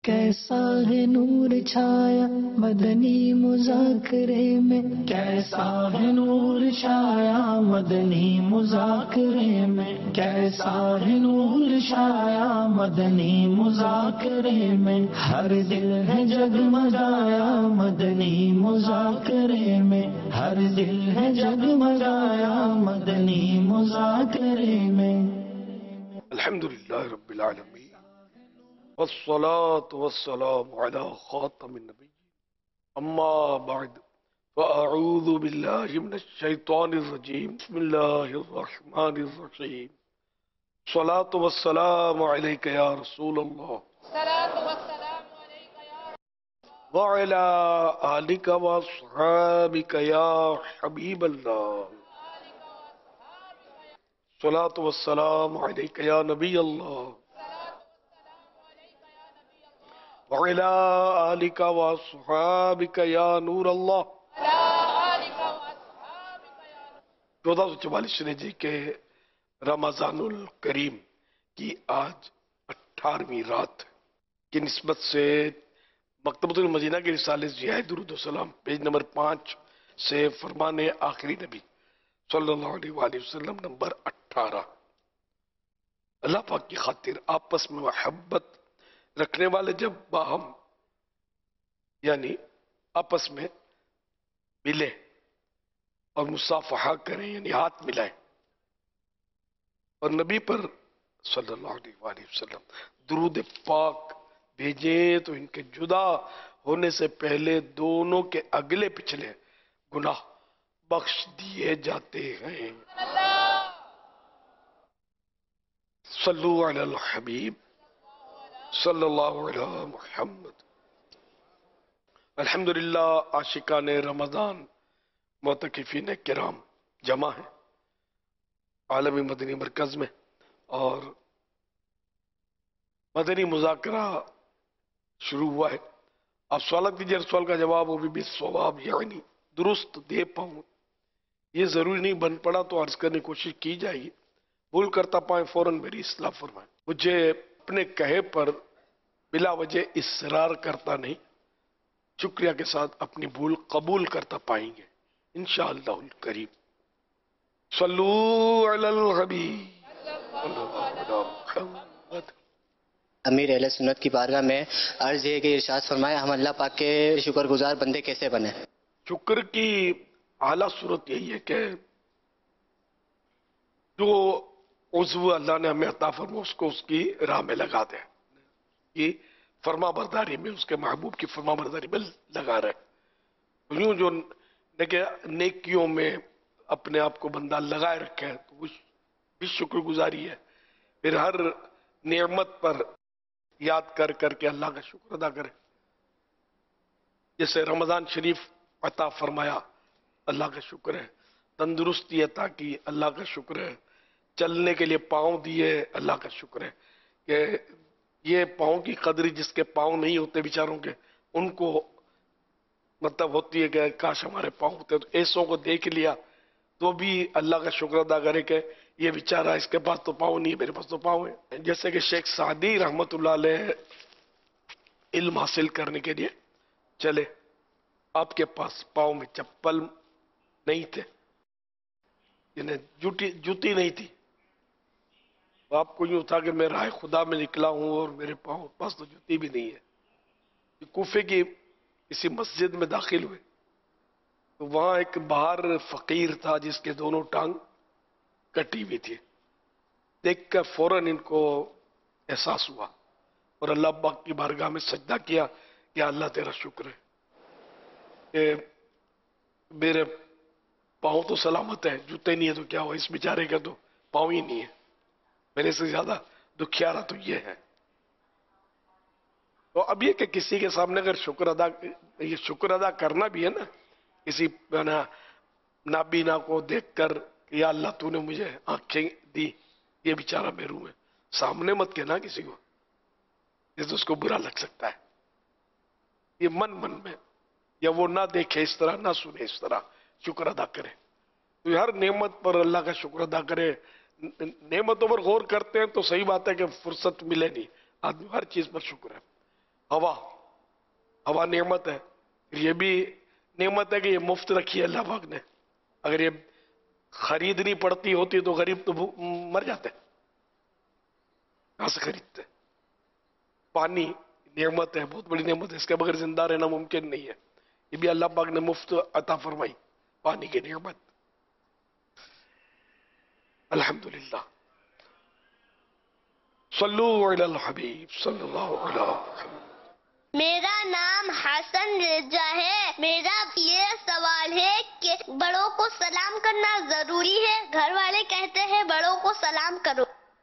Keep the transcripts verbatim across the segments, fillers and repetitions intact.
کیسا ہے نور چھایا مدنی مذاکرے میں، کیسا ہے نور چھایا مدنی مذاکرے میں، کیسا ہے نور چھایا مدنی مذاکرے میں، ہر دل ہے جگمگایا مدنی مذاکرے میں، ہر دل ہے جگمگایا مدنی مذاکرے میں۔ الحمدللہ رب العالمین والصلاة والسلام على خاتم النبی، اما بعد فاعوذ باللہ من الشیطان الرجیم، بسم اللہ الرحمن الرحیم، الصلاة والسلام علیک یا رسول اللہ وعلی آلک واصحابک یا حبیب اللہ، الصلاة والسلام علیک یا نبی اللہ وعلی آلک واصحابک یا نور اللہ۔ چودہ سو چوالیس رجی کے رمضان الکریم کی آج اٹھارہویں رات کی نسبت سے مکتبۃ المدینہ کے رسالے ضیاء درود و سلام پیج نمبر پانچ سے فرمان آخری نبی صلی اللہ علیہ وآلہ وسلم نمبر اٹھارہ۔ اللہ پاک کی خاطر آپس میں محبت رکھنے والے جب باہم یعنی آپس میں ملے اور مصافحہ کریں یعنی ہاتھ ملائیں اور نبی پر صلی اللہ علیہ وآلہ وسلم درود پاک بھیجیں تو ان کے جدا ہونے سے پہلے دونوں کے اگلے پچھلے گناہ بخش دیے جاتے ہیں۔ صلو علی الحبیب صلی اللہ علیہ محمد۔ الحمدللہ عاشقان رمضان معتکفین کرام جمع ہیں عالمی مدنی مرکز میں، اور مدنی مذاکرہ شروع ہوا ہے۔ آپ سوالات کیجئے، سوال کا جواب وہ بھی بالصواب یعنی درست دے پاؤں، یہ ضروری نہیں، بن پڑا تو عرض کرنے کی کوشش کی جائے گی، بھول کرتا پائیں فوراً میری اصلاح فرمائیں۔ مجھے اپنے کہے پر بلا وجہ اصرار کرتا نہیں، شکریہ کے ساتھ اپنی بھول قبول کرتا پائیں گے انشاءاللہ الکریم۔ صلو علی الحبیب صلی اللہ علیہ محمد۔ امیر اہل سنت کی بارگاہ میں عرض یہ کہ ارشاد فرمایا ہم اللہ پاک کے شکر گزار بندے کیسے بنے؟ شکر کی اعلیٰ صورت یہی ہے کہ جو عضو اللہ نے ہمیں عطا فرما اس کو اس کی راہ میں لگا دے، کہ فرما برداری میں اس کے محبوب کی فرما برداری میں لگا رہے۔ یوں جو نیکیوں میں اپنے آپ کو بندہ لگائے رکھے تو وہ بھی شکر گزاری ہے۔ پھر ہر نعمت پر یاد کر کر کے اللہ کا شکر ادا کرے، جیسے رمضان شریف عطا فرمایا اللہ کا شکر ہے، تندرستی عطا کی اللہ کا شکر ہے، چلنے کے لیے پاؤں دیے اللہ کا شکر ہے، کہ یہ پاؤں کی قدر جس کے پاؤں نہیں ہوتے بیچاروں کے، ان کو مطلب ہوتی ہے کہ کاش ہمارے پاؤں ہوتے، تو ایسوں کو دیکھ لیا تو بھی اللہ کا شکر ادا کرے کہ یہ بیچارہ اس کے پاس تو پاؤں نہیں ہے، میرے پاس تو پاؤں ہے۔ جیسے کہ شیخ سعدی رحمت اللہ علیہ علم حاصل کرنے کے لیے چلے، آپ کے پاس پاؤں میں چپل نہیں تھے، یعنی جوتی جوتی نہیں تھی، آپ کو یوں تھا کہ میں راہ خدا میں نکلا ہوں اور میرے پاؤں پاس تو جوتی بھی نہیں ہے۔ کوفے کی کسی مسجد میں داخل ہوئے تو وہاں ایک باہر فقیر تھا جس کے دونوں ٹانگ کٹی ہوئی تھی، دیکھ کر فوراً ان کو احساس ہوا اور اللہ پاک کی بارگاہ میں سجدہ کیا کہ اللہ تیرا شکر ہے کہ میرے پاؤں تو سلامت ہے، جوتے نہیں ہے تو کیا ہوا، اس بیچارے کا تو پاؤں ہی نہیں ہے، میرے سے زیادہ دکھیارا تو یہ ہے۔ تو اب یہ کہ کسی کے سامنے اگر شکر ادا یہ شکر ادا کرنا بھی ہے نا، کسی نابینا کو دیکھ کر کہ یا اللہ تو نے مجھے آنکھیں دی، یہ بیچارہ محروم ہے، سامنے مت کہنا کسی کو، جس اس کو برا لگ سکتا ہے، یہ من من میں، یا وہ نہ دیکھے اس طرح نہ سنے اس طرح، شکر ادا کرے۔ تو ہر نعمت پر اللہ کا شکر ادا کرے۔ نعمتوں پر غور کرتے ہیں تو صحیح بات ہے کہ فرصت ملے نہیں، آدمی ہر چیز پر شکر ہے، ہوا ہوا نعمت ہے، یہ بھی نعمت ہے کہ یہ مفت رکھی ہے اللہ پاک نے. اگر یہ خریدنی پڑتی ہوتی تو غریب تو مر جاتے، کہاں سے خریدتے. پانی نعمت ہے، بہت بڑی نعمت ہے، اس کے بغیر زندہ رہنا ممکن نہیں ہے. یہ بھی اللہ پاک نے مفت عطا فرمائی، پانی کی نعمت. الحمدللہ. صلو علی الحبیب صلی اللہ علیہ وسلم. میرا نام حسن رضا ہے. میرا یہ سوال ہے کہ بڑوں کو سلام کرنا ضروری ہے؟ گھر والے کہتے ہیں بڑوں کو سلام کرو.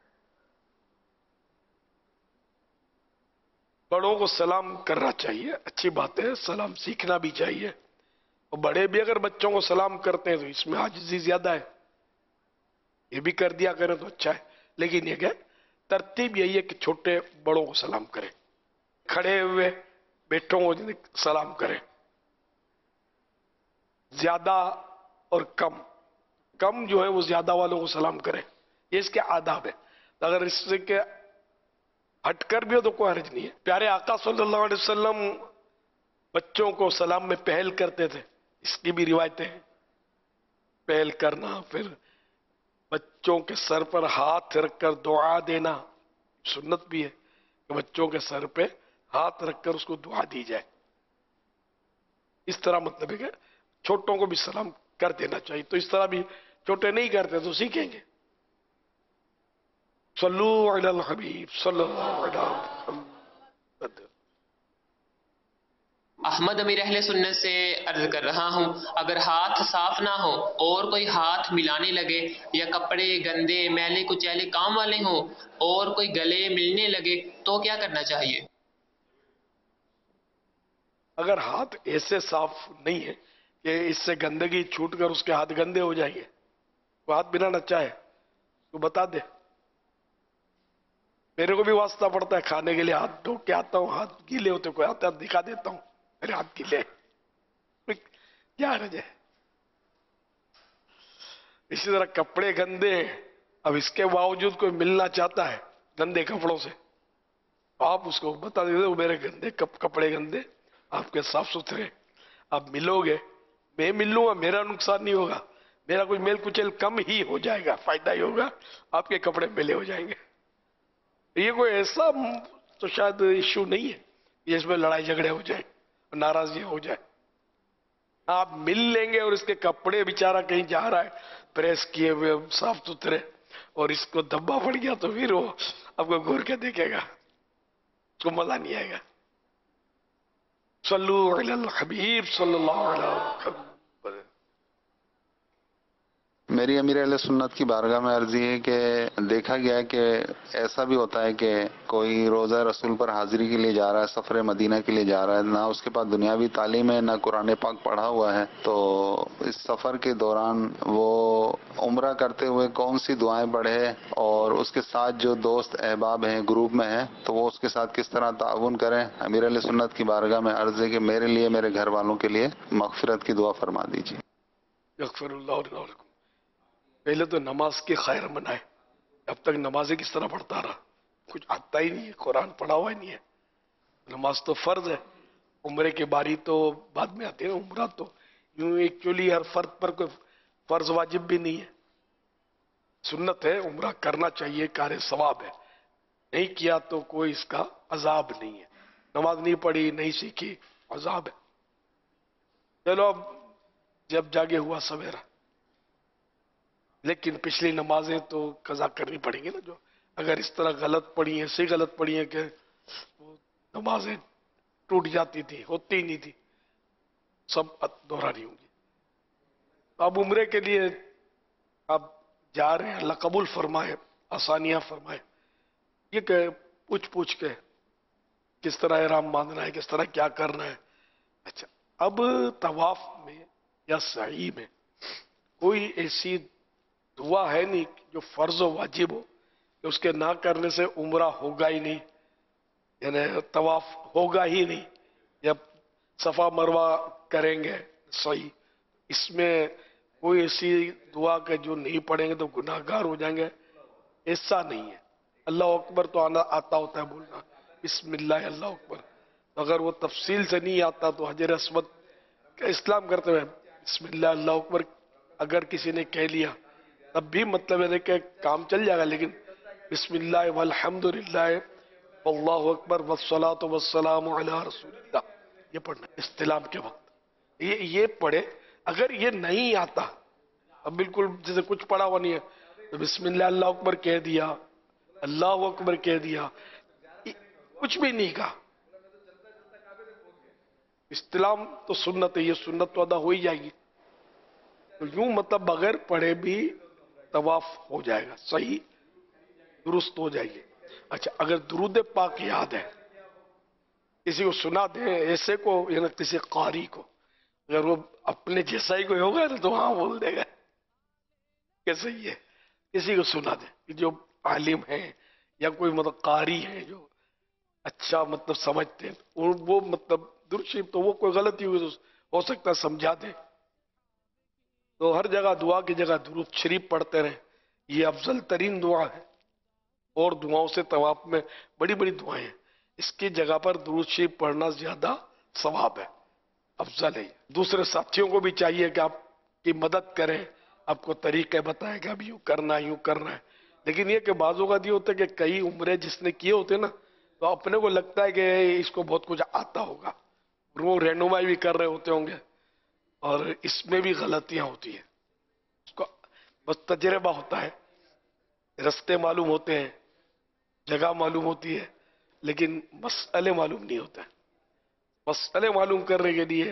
بڑوں کو سلام کرنا چاہیے، اچھی بات ہے، سلام سیکھنا بھی چاہیے. اور بڑے بھی اگر بچوں کو سلام کرتے ہیں تو اس میں عاجزی زیادہ ہے، یہ بھی کر دیا کریں تو اچھا ہے. لیکن یہ کہ ترتیب یہی ہے کہ چھوٹے بڑوں کو سلام کریں، کھڑے ہوئے بیٹھوں کو سلام کریں. زیادہ اور کم کم جو ہے وہ زیادہ والوں کو سلام کریں، یہ اس کے آداب ہے. اگر اس سے کہ ہٹ کر بھی ہو تو کوئی حرج نہیں ہے. پیارے آقا صلی اللہ علیہ وسلم بچوں کو سلام میں پہل کرتے تھے، اس کی بھی روایتیں ہیں. پہل کرنا، پھر بچوں کے سر پر ہاتھ رکھ کر دعا دینا، سنت بھی ہے کہ بچوں کے سر پہ ہاتھ رکھ کر اس کو دعا دی جائے. اس طرح مطلب ہے کہ چھوٹوں کو بھی سلام کر دینا چاہیے. تو اس طرح بھی چھوٹے نہیں کرتے تو سیکھیں گے. صلو علی الحبیب صلی اللہ علیہ وسلم. احمد امیر اہل سنت سے عرض کر رہا ہوں، اگر ہاتھ صاف نہ ہو اور کوئی ہاتھ ملانے لگے یا کپڑے گندے میلے کچیلے کام والے ہوں اور کوئی گلے ملنے لگے تو کیا کرنا چاہیے؟ اگر ہاتھ ایسے صاف نہیں ہے کہ اس سے گندگی چھوٹ کر اس کے ہاتھ گندے ہو جائیں گے، وہ ہاتھ ملانا چاہے تو بتا دے. میرے کو بھی واسطہ پڑتا ہے کھانے کے لیے ہاتھ دھو کے آتا ہوں، ہاتھ گیلے ہوتے کوئی آتا ہے دکھا دیتا ہوں میرے ہاتھ گیلے، کیا حرج ہے. اسی طرح کپڑے گندے ہیں، اب اس کے باوجود کوئی ملنا چاہتا ہے گندے کپڑوں سے، آپ اس کو بتا دیتے وہ میرے گندے کپڑے گندے، آپ کے صاف ستھرے. آپ ملو گے، میں ملوں گا، میرا نقصان نہیں ہوگا، میرا کوئی میل کچل کم ہی ہو جائے گا، فائدہ ہی ہوگا، آپ کے کپڑے میلے ہو جائیں گے. یہ کوئی ایسا تو شاید ایشو نہیں ہے کہ اس میں لڑائی جھگڑے ہو جائیں، ناراضی ہو جائے. آپ مل لیں گے اور اس کے کپڑے بیچارہ کہیں جا رہا ہے پریس کیے ہوئے صاف ستھرے اور اس کو دھبا پڑ گیا تو پھر وہ آپ کو گور کے دیکھے گا، اس کو مزہ نہیں آئے گا. صلو علی الحبیب صلی اللہ علیہ وسلم. میری امیر اہل سنت کی بارگاہ میں عرض یہ ہے کہ دیکھا گیا ہے کہ ایسا بھی ہوتا ہے کہ کوئی روزہ رسول پر حاضری کے لیے جا رہا ہے، سفر مدینہ کے لیے جا رہا ہے، نہ اس کے پاس دنیاوی تعلیم ہے، نہ قرآن پاک پڑھا ہوا ہے، تو اس سفر کے دوران وہ عمرہ کرتے ہوئے کون سی دعائیں پڑھے اور اس کے ساتھ جو دوست احباب ہیں گروپ میں ہیں تو وہ اس کے ساتھ کس طرح تعاون کریں؟ امیر اہل سنت کی بارگاہ میں عرض ہے کہ میرے لیے، میرے گھر والوں کے لیے مغفرت کی دعا فرما دیجیے. یغفر اللہ لکم. پہلے تو نماز کی خیر منائے، اب تک نمازیں کس طرح پڑھتا رہا، کچھ آتا ہی نہیں ہے، قرآن پڑھا ہوا ہی نہیں ہے. نماز تو فرض ہے، عمرے کے باری تو بعد میں آتے ہیں. عمرہ تو یوں ایکچولی ہر فرد پر کوئی فرض واجب بھی نہیں ہے، سنت ہے، عمرہ کرنا چاہیے، کار ثواب ہے. نہیں کیا تو کوئی اس کا عذاب نہیں ہے. نماز نہیں پڑھی، نہیں سیکھی، عذاب ہے. چلو اب جب جاگے ہوا سویرا، لیکن پچھلی نمازیں تو قضا کرنی پڑیں گی نا. جو اگر اس طرح غلط پڑھی ہیں، ایسی غلط پڑھی ہیں کہ وہ نمازیں ٹوٹ جاتی تھی، ہوتی ہی نہیں تھی، سب دہرانی ہوں گی. اب عمرے کے لیے اب جا رہے ہیں، اللہ قبول فرمائے، آسانیاں فرمائے. یہ کہ پوچھ پوچھ کے کس طرح احرام باندھنا ہے، کس طرح کیا کرنا ہے. اچھا، اب طواف میں یا سعی میں کوئی ایسی دعا ہے نہیں جو فرض و واجب ہو کہ اس کے نہ کرنے سے عمرہ ہوگا ہی نہیں، یعنی طواف ہوگا ہی نہیں. جب صفا مروہ کریں گے صحیح، اس میں کوئی ایسی دعا کہ جو نہیں پڑھیں گے تو گناہ گار ہو جائیں گے، ایسا نہیں ہے. اللہ اکبر تو آنا آتا ہوتا ہے بولنا، بسم اللہ اللہ اکبر، اگر وہ تفصیل سے نہیں آتا تو حجر اسود کا اسلام کرتے ہوئے بسم اللہ اللہ اکبر اگر کسی نے کہہ لیا تب بھی مطلب ہے کہ کام چل جائے گا، لیکن بسم اللہ والحمد للہ واللہ اکبر والصلاۃ والسلام علی رسول اللہ یہ پڑھنا استلام کے وقت، یہ یہ پڑھے. اگر یہ نہیں آتا، اب بالکل جیسے کچھ پڑھا ہوا نہیں ہے تو بسم اللہ اللہ اکبر کہہ دیا، اللہ اکبر کہہ دیا، کچھ بھی نہیں کہا. استلام تو سنت ہے، یہ سنت تو ادا ہو ہی جائے گی. تو یوں مطلب بغیر پڑھے بھی طواف ہو جائے گا، صحیح درست ہو جائے گی. اچھا اگر درود پاک یاد ہے کسی کو سنا دیں، ایسے کو یعنی کسی قاری کو، اگر وہ اپنے جیسا ہی کوئی ہوگا تو ہاں بول دے گا کہ صحیح ہے. کسی کو سنا دیں کہ جو عالم ہیں یا کوئی مطلب قاری ہے جو اچھا مطلب سمجھتے ہیں، وہ مطلب درود شریف تو وہ کوئی غلطی ہوئی ہو سکتا ہے سمجھا دیں. تو ہر جگہ دعا کی جگہ درود شریف پڑھتے رہیں، یہ افضل ترین دعا ہے. اور دعاؤں سے طواف میں بڑی بڑی دعائیں ہیں، اس کی جگہ پر درود شریف پڑھنا زیادہ ثواب ہے، افضل ہے. دوسرے ساتھیوں کو بھی چاہیے کہ آپ کی مدد کریں، آپ کو طریقے بتائیں کہ اب یوں کرنا ہے یوں کرنا ہے. لیکن یہ کہ بعض اوقات یہ ہوتا ہے کہ کئی عمرے جس نے کیے ہوتے نا تو اپنے کو لگتا ہے کہ اس کو بہت کچھ آتا ہوگا، وہ رہنمائی بھی کر رہے ہوتے ہوں گے اور اس میں بھی غلطیاں ہوتی ہیں. اس کو بس تجربہ ہوتا ہے، رستے معلوم ہوتے ہیں، جگہ معلوم ہوتی ہے، لیکن مسئلے معلوم نہیں ہوتے. مسئلے معلوم کرنے کے لیے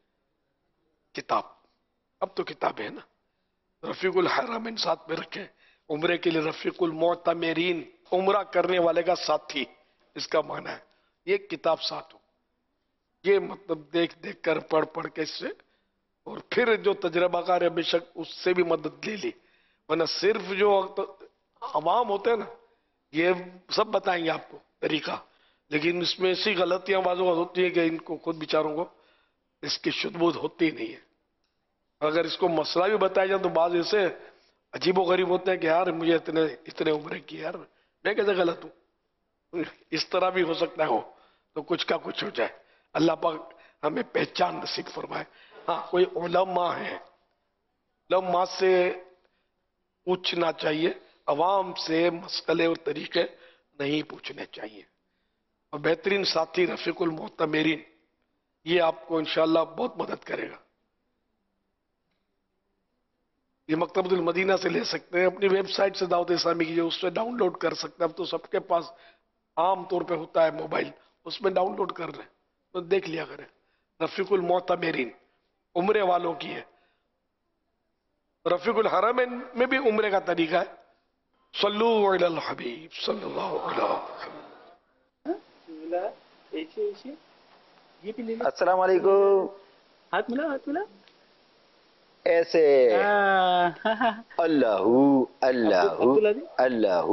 کتاب، اب تو کتاب ہے نا، رفیق الحرمین ساتھ میں رکھیں. عمرے کے لیے رفیق المعتمرین، عمرہ کرنے والے کا ساتھی اس کا معنی ہے. یہ کتاب ساتھ ہو، یہ مطلب دیکھ دیکھ کر پڑھ پڑھ کے اس سے، اور پھر جو تجربہ کار ہے بے شک اس سے بھی مدد لے لی. ورنہ صرف جو عوام ہوتے ہیں نا یہ سب بتائیں گے آپ کو طریقہ، لیکن اس میں ایسی غلطیاں بعضوں ہوتی ہیں کہ ان کو خود بیچاروں کو اس کی شدبود ہوتی نہیں ہے. اگر اس کو مسئلہ بھی بتایا جائے تو بعض ایسے عجیب و غریب ہوتے ہیں کہ یار مجھے اتنے اتنے عمرے کی، یار میں کیسے غلط ہوں. اس طرح بھی ہو سکتا ہے ہو تو کچھ کا کچھ ہو جائے. اللہ پاک ہمیں پہچان نصیب فرمائے. ہاں کوئی علماء ہیں، علماء سے پوچھنا چاہیے، عوام سے مسئلے اور طریقے نہیں پوچھنے چاہیے. اور بہترین ساتھی رفیق المعتمرین، یہ آپ کو انشاءاللہ بہت مدد کرے گا. یہ مکتبۃ المدینہ سے لے سکتے ہیں، اپنی ویب سائٹ سے دعوت اسلامی کی جو اس سے ڈاؤن لوڈ کر سکتے ہیں. اب تو سب کے پاس عام طور پہ ہوتا ہے موبائل، اس میں ڈاؤن لوڈ کر رہے ہیں تو دیکھ لیا کریں. رفیق المعتمرین عمرے والوں کی ہے. رفیق الحرمین میں بھی عمرے کا طریقہ ہے. صلو علی الحبیب صلی اللہ علیہ وسلم. السلام علیکم. ہاتھ ملا ہاتھ ملا ایسے اللہ اللہ اللہ.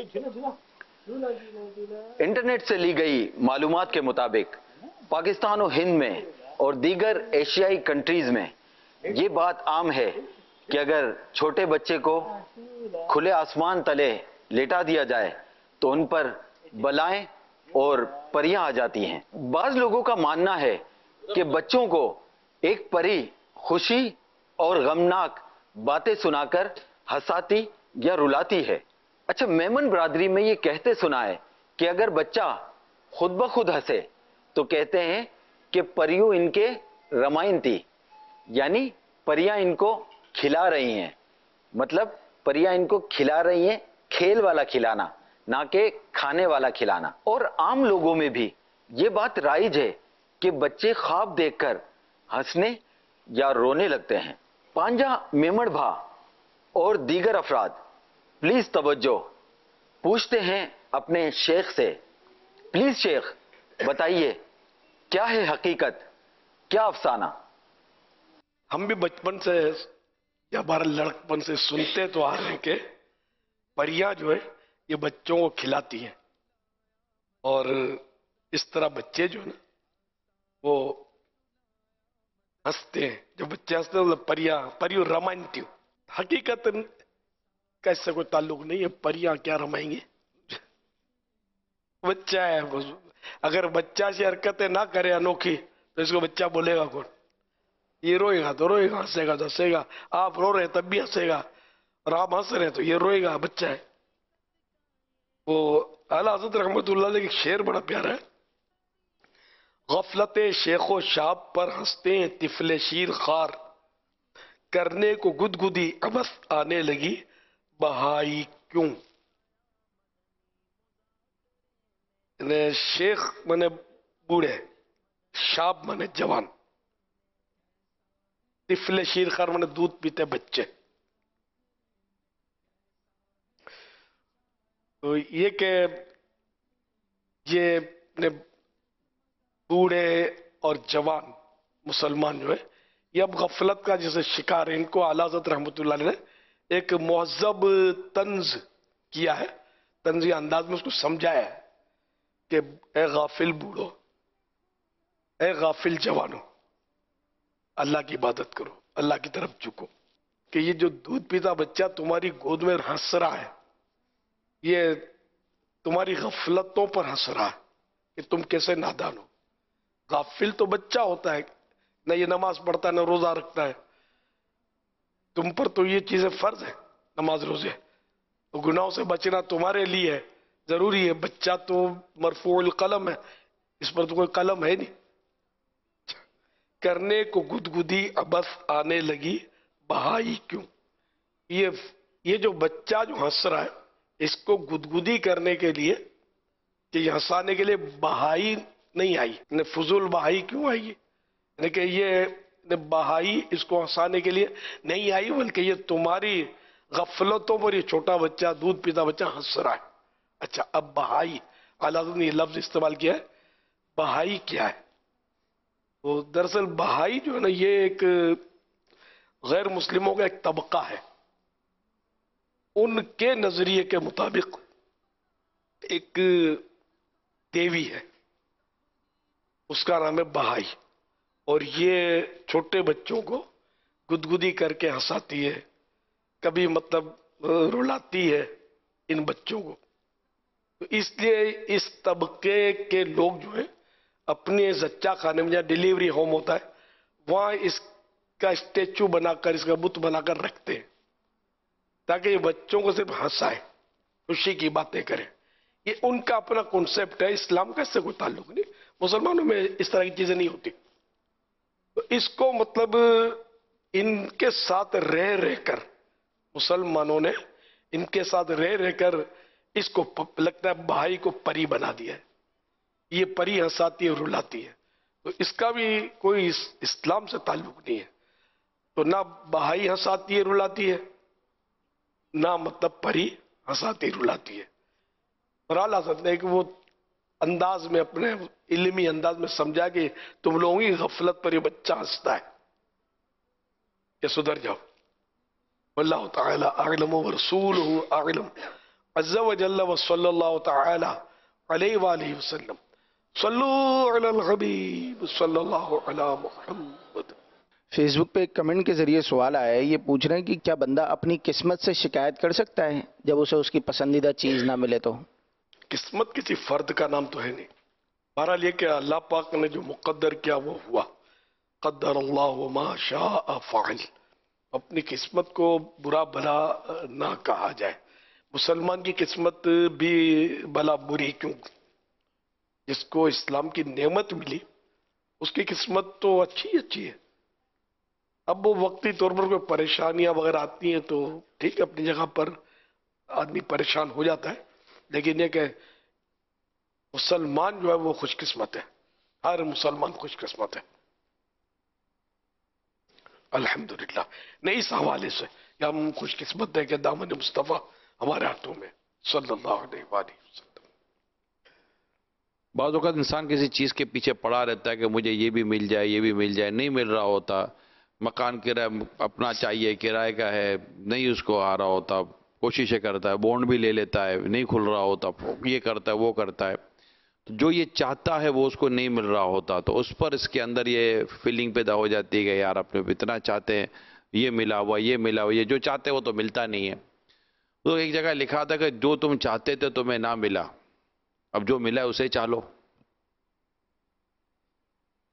انٹرنیٹ سے لی گئی معلومات کے مطابق پاکستان و ہند میں اور دیگر ایشیائی کنٹریز میں یہ بات عام ہے کہ اگر چھوٹے بچے کو کھلے آسمان تلے لیٹا دیا جائے تو ان پر بلائیں اور پریاں آ جاتی ہیں. بعض لوگوں کا ماننا ہے کہ بچوں کو ایک پری خوشی اور غمناک باتیں سنا کر ہنساتی یا رلاتی ہے. اچھا میمن برادری میں یہ کہتے سنا ہے کہ اگر بچہ خود بخود ہنسے تو کہتے ہیں کہ پریوں ان کے رمائن تھی، یعنی پریاں ان کو کھلا رہی ہیں. مطلب پریاں ان کو کھلا رہی ہیں، کھیل والا کھلانا نہ کہ کھانے والا کھلانا. اور عام لوگوں میں بھی یہ بات رائج ہے کہ بچے خواب دیکھ کر ہنسنے یا رونے لگتے ہیں. پانجا میمن بھا اور دیگر افراد پلیز توجہ، پوچھتے ہیں اپنے شیخ سے، پلیز شیخ بتائیے کیا ہے حقیقت، کیا افسانہ؟ ہم بھی بچپن سے یا ہمارا لڑکپن سے سنتے تو آ رہے ہیں کہ پریاں جو ہے یہ بچوں کو کھلاتی ہیں، اور اس طرح بچے جو ہے نا وہ ہنستے ہیں. جب بچے ہنستے ہیں مطلب پریاں پریوں رمانتی. حقیقت کا اس سے کوئی تعلق نہیں ہے، پریاں کیا رمائیں گے، بچہ ہے اگر بچہ سے حرکتیں نہ کرے انوکھی تو اس کو بچہ بولے گا کون؟ یہ روئے گا تو روئے گا، ہنسے گا تو ہنسے گا. آپ رو رہے تب بھی ہنسے گا، اور آپ ہنس رہے تو یہ روئے گا، بچہ ہے. وہ اعلیٰ حضرت رحمت اللہ علیہ ایک شعر بڑا پیارا ہے. غفلت شیخ و شاب پر ہنستے ہیں طفل شیر خار، کرنے کو گدگدی عبث آنے لگی بہائی کیوں. شیخ منے بوڑھے، شاب منے جوان، طفل شیر خار منے دودھ پیتے بچے. تو یہ کہ یہ بوڑھے اور جوان مسلمان جو ہے یہ اب غفلت کا جیسے شکار ہے. ان کو اعلیٰ حضرت رحمۃ اللہ علیہ نے ایک مہذب طنز کیا ہے، طنزی انداز میں اس کو سمجھایا ہے کہ اے غافل بوڑھو، اے غافل جوانو، اللہ کی عبادت کرو، اللہ کی طرف جھکو. کہ یہ جو دودھ پیتا بچہ تمہاری گود میں ہنس رہا ہے، یہ تمہاری غفلتوں پر ہنس رہا ہے کہ تم کیسے نادان ہو. غافل تو بچہ ہوتا ہے، نہ یہ نماز پڑھتا ہے نہ روزہ رکھتا ہے. تم پر تو یہ چیزیں فرض ہے، نماز روزے. تو گناہوں سے بچنا تمہارے لیے ضروری ہے. بچہ تو مرفوع القلم ہے، اس پر تو کوئی قلم ہے نہیں. کرنے کو گدگدی عبث آنے لگی بہائی کیوں. یہ یہ جو بچہ جو ہنس رہا ہے اس کو گدگدی کرنے کے لیے، کہ یہ ہنسانے کے لیے بہائی نہیں آئی. فضول بہائی کیوں آئی؟ یعنی کہ یہ بہائی اس کو ہنسانے کے لیے نہیں آئی، بلکہ یہ تمہاری غفلتوں پر یہ چھوٹا بچہ دودھ پیتا بچہ ہنس رہا ہے. اچھا، اب بہائی اعلیٰ نے یہ لفظ استعمال کیا ہے. بہائی کیا ہے؟ وہ دراصل بہائی جو ہے نا یہ ایک غیر مسلموں کا ایک طبقہ ہے. ان کے نظریے کے مطابق ایک دیوی ہے، اس کا نام ہے بہائی، اور یہ چھوٹے بچوں کو گدگدی کر کے ہنساتی ہے، کبھی مطلب رلاتی ہے ان بچوں کو. تو اس لیے اس طبقے کے لوگ جو ہیں اپنے زچہ خانے میں جہاں ڈیلیوری ہوم ہوتا ہے وہاں اس کا اسٹیچو بنا کر، اس کا بت بنا کر رکھتے ہیں تاکہ یہ بچوں کو صرف ہنسائے، خوشی کی باتیں کریں. یہ ان کا اپنا کنسپٹ ہے، اسلام کا اس سے کوئی تعلق نہیں. مسلمانوں میں اس طرح کی چیزیں نہیں ہوتی. تو اس کو مطلب ان کے ساتھ رہ رہ کر مسلمانوں نے ان کے ساتھ رہ رہ کر اس کو لگتا ہے بہائی کو پری بنا دیا ہے. یہ پری ہنساتی ہے، رلاتی ہے. تو اس کا بھی کوئی اسلام سے تعلق نہیں ہے. تو نہ بہائی ہنساتی ہے رلاتی ہے، نہ مطلب پری ہنساتی رلاتی ہے. اور اعلیٰ حضرت نے کہ وہ انداز میں اپنے علمی انداز میں سمجھا کہ تم لوگوں کی غفلت پر یہ بچہ ہنستا ہے، کہ سدھر جاؤ. واللہ تعالی اعلم ورسولہ اعلم عز وجل وصلی اللہ تعالی علیہ وآلہ وسلم. صلو علی الحبیب صلی اللہ علی محمد. فیس بک پہ ایک کمنٹ کے ذریعے سوال آیا ہے، یہ پوچھ رہے ہیں کہ کیا بندہ اپنی قسمت سے شکایت کر سکتا ہے جب اسے اس کی پسندیدہ چیز نہ ملے تو؟ قسمت کسی فرد کا نام تو ہے نہیں. بہرحال یہ کہ اللہ پاک نے جو مقدر کیا وہ ہوا. قدر اللہ ما شاء فعل. اپنی قسمت کو برا بھلا نہ کہا جائے. مسلمان کی قسمت بھی بھلا بری کیوں؟ جس کو اسلام کی نعمت ملی اس کی قسمت تو اچھی اچھی ہے. اب وہ وقتی طور پر کوئی پریشانیاں وغیرہ آتی ہیں تو ٹھیک ہے، اپنی جگہ پر آدمی پریشان ہو جاتا ہے، لیکن یہ کہ مسلمان جو ہے وہ خوش قسمت ہے. ہر مسلمان خوش قسمت ہے الحمدللہ. نہیں اس حوالے سے کہ ہم خوش قسمت ہے کہ دامن مصطفیٰ ہمارے ہاتھوں میں صلی اللہ علیہ وآلہ وسلم. بعض اوقات انسان کسی چیز کے پیچھے پڑا رہتا ہے کہ مجھے یہ بھی مل جائے، یہ بھی مل جائے، نہیں مل رہا ہوتا. مکان کرایہ اپنا چاہیے، کرائے کا ہے، نہیں اس کو آ رہا ہوتا، کوششیں کرتا ہے، بونڈ بھی لے لیتا ہے، نہیں کھل رہا ہوتا، یہ کرتا ہے وہ کرتا ہے. جو یہ چاہتا ہے وہ اس کو نہیں مل رہا ہوتا تو اس پر اس کے اندر یہ فیلنگ پیدا ہو جاتی ہے کہ یار اپنے اتنا چاہتے ہیں، یہ ملا ہوا یہ ملا ہوا، یہ جو چاہتے ہیں وہ تو ملتا نہیں ہے. تو ایک جگہ لکھا تھا کہ جو تم چاہتے تھے تمہیں نہ ملا، اب جو ملا اسے چاہ لو.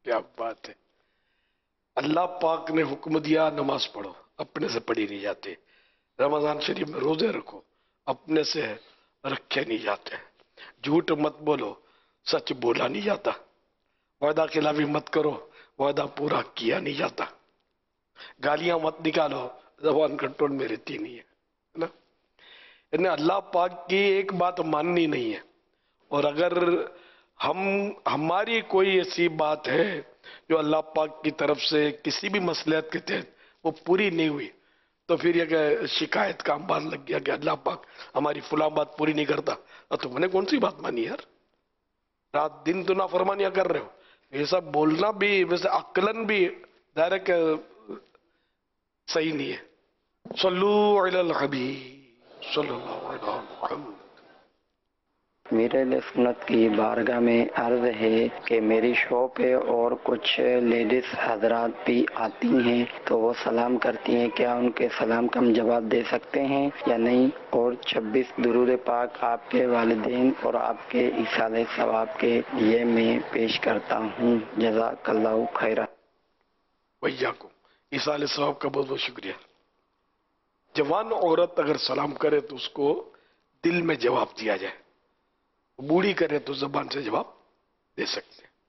کیا بات ہے. اللہ پاک نے حکم دیا نماز پڑھو، اپنے سے پڑھی نہیں جاتے. رمضان شریف میں روزے رکھو، اپنے سے رکھے نہیں جاتے. جھوٹ مت بولو، سچ بولا نہیں جاتا. وعدہ خلافی مت کرو، وعدہ پورا کیا نہیں جاتا. گالیاں مت نکالو، زبان کنٹرول میں رہتی نہیں ہے نا. انہیں اللہ پاک کی ایک بات ماننی نہیں ہے، اور اگر ہم ہماری کوئی ایسی بات ہے جو اللہ پاک کی طرف سے کسی بھی مصلحت کے تحت وہ پوری نہیں ہوئی، تو پھر یہ کہ شکایت کا انبار لگ گیا کہ اللہ پاک ہماری فلاں بات پوری نہیں کرتا. تو میں نے کون سی بات مانی یار؟ رات دن تو نافرمانیاں کر رہے ہو. یہ سب بولنا بھی ویسے عقلاً بھی ڈائریکٹ صحیح نہیں ہے. صلو علی الحبیب صلی اللہ علیہ وسلم. میرے لیے سنت کی بارگاہ میں عرض ہے کہ میری شاپ ہے اور کچھ لیڈیز حضرات بھی آتی ہیں تو وہ سلام کرتی ہیں، کیا ان کے سلام کا ہم جواب دے سکتے ہیں یا نہیں؟ اور چھبیس درود پاک آپ کے والدین اور آپ کے ایصال ثواب کے لیے میں پیش کرتا ہوں. جزاک اللہ خیرہ. ویاکم. ایصال ثواب کا بہت بہت شکریہ. جوان عورت اگر سلام کرے تو اس کو دل میں جواب دیا جائے، بوڑھی کرے تو زبان سے جواب دے سکتے ہیں.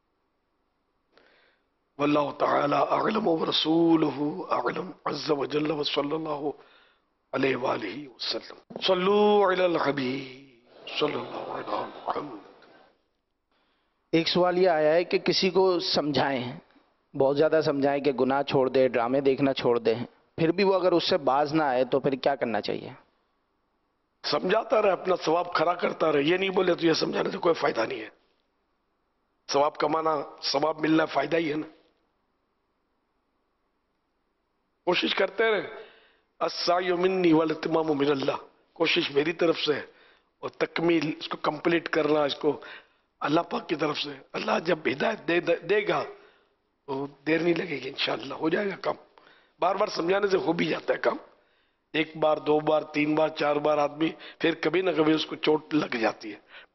واللہ تعالی اعلم ورسولہ اعلم عز وجل وصلی اللہ علیہ وآلہ وسلم. صلو علی الحبیب صلی اللہ علیہ وسلم. ایک سوال یہ آیا ہے کہ کسی کو سمجھائیں، بہت زیادہ سمجھائیں کہ گناہ چھوڑ دے، ڈرامے دیکھنا چھوڑ دے، پھر بھی وہ اگر اس سے باز نہ آئے تو پھر کیا کرنا چاہیے؟ سمجھاتا رہے، اپنا ثواب کھڑا کرتا رہے. یہ نہیں بولے تو یہ سمجھانے سے کوئی فائدہ نہیں ہے. ثواب کمانا، ثواب ملنا فائدہ ہی ہے نا. کوشش کرتے رہے. السعی منی والاتمام من اللہ. کوشش میری طرف سے ہے اور تکمیل، اس کو کمپلیٹ کرنا، اس کو اللہ پاک کی طرف سے. اللہ جب ہدایت دے, دے گا تو دیر نہیں لگے گی، انشاءاللہ ہو جائے گا کام. بار بار سمجھانے سے ہو بھی جاتا ہے کام. ایک بار، دو بار، تین بار، چار بار آدمی پھر کبھی نہ کبھی اس کو چوٹ لگ جاتی ہے،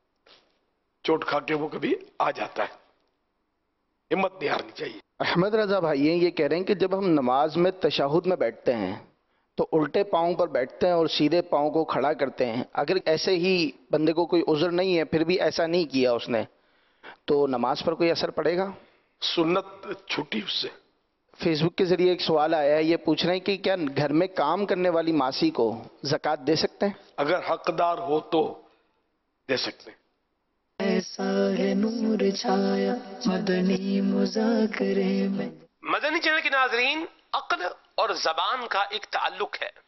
چوٹ کھا کے وہ کبھی آ جاتا ہے. ہمت نہیں ہارنی چاہیے. احمد رضا بھائی یہ کہہ رہے ہیں کہ جب ہم نماز میں تشہد میں بیٹھتے ہیں تو الٹے پاؤں پر بیٹھتے ہیں اور سیدھے پاؤں کو کھڑا کرتے ہیں. اگر ایسے ہی بندے کو کوئی عذر نہیں ہے پھر بھی ایسا نہیں کیا اس نے، تو نماز پر کوئی اثر پڑے گا؟ سنت چھوٹی اس سے. فیس بک کے ذریعے ایک سوال آیا ہے، یہ پوچھ رہے ہیں کہ کیا گھر میں کام کرنے والی ماسی کو زکوٰۃ دے سکتے ہیں؟ اگر حقدار ہو تو دے سکتے ہیں. ایسا ہے نور چھایا مدنی مذاکرے میں. مدنی چینل کے ناظرین، عقل اور زبان کا ایک تعلق ہے،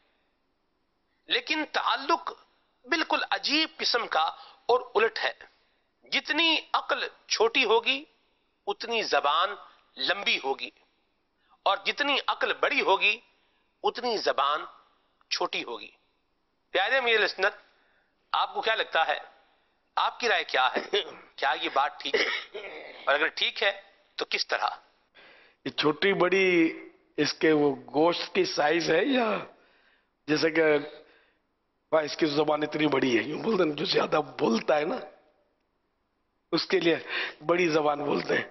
لیکن تعلق بالکل عجیب قسم کا اور الٹ ہے. جتنی عقل چھوٹی ہوگی اتنی زبان لمبی ہوگی، اور جتنی عقل بڑی ہوگی اتنی زبان چھوٹی ہوگی. پیارے میرے سنت، آپ کو کیا لگتا ہے؟ آپ کی رائے کیا ہے؟ کیا یہ بات ٹھیک ہے؟ اور اگر ٹھیک ہے تو کس طرح؟ یہ چھوٹی بڑی اس کے وہ گوشت کی سائز ہے، یا جیسے کہ اس کی زبان اتنی بڑی ہے، یوں بولتے ہیں جو زیادہ بولتا ہے نا اس کے لیے بڑی زبان بولتے ہیں.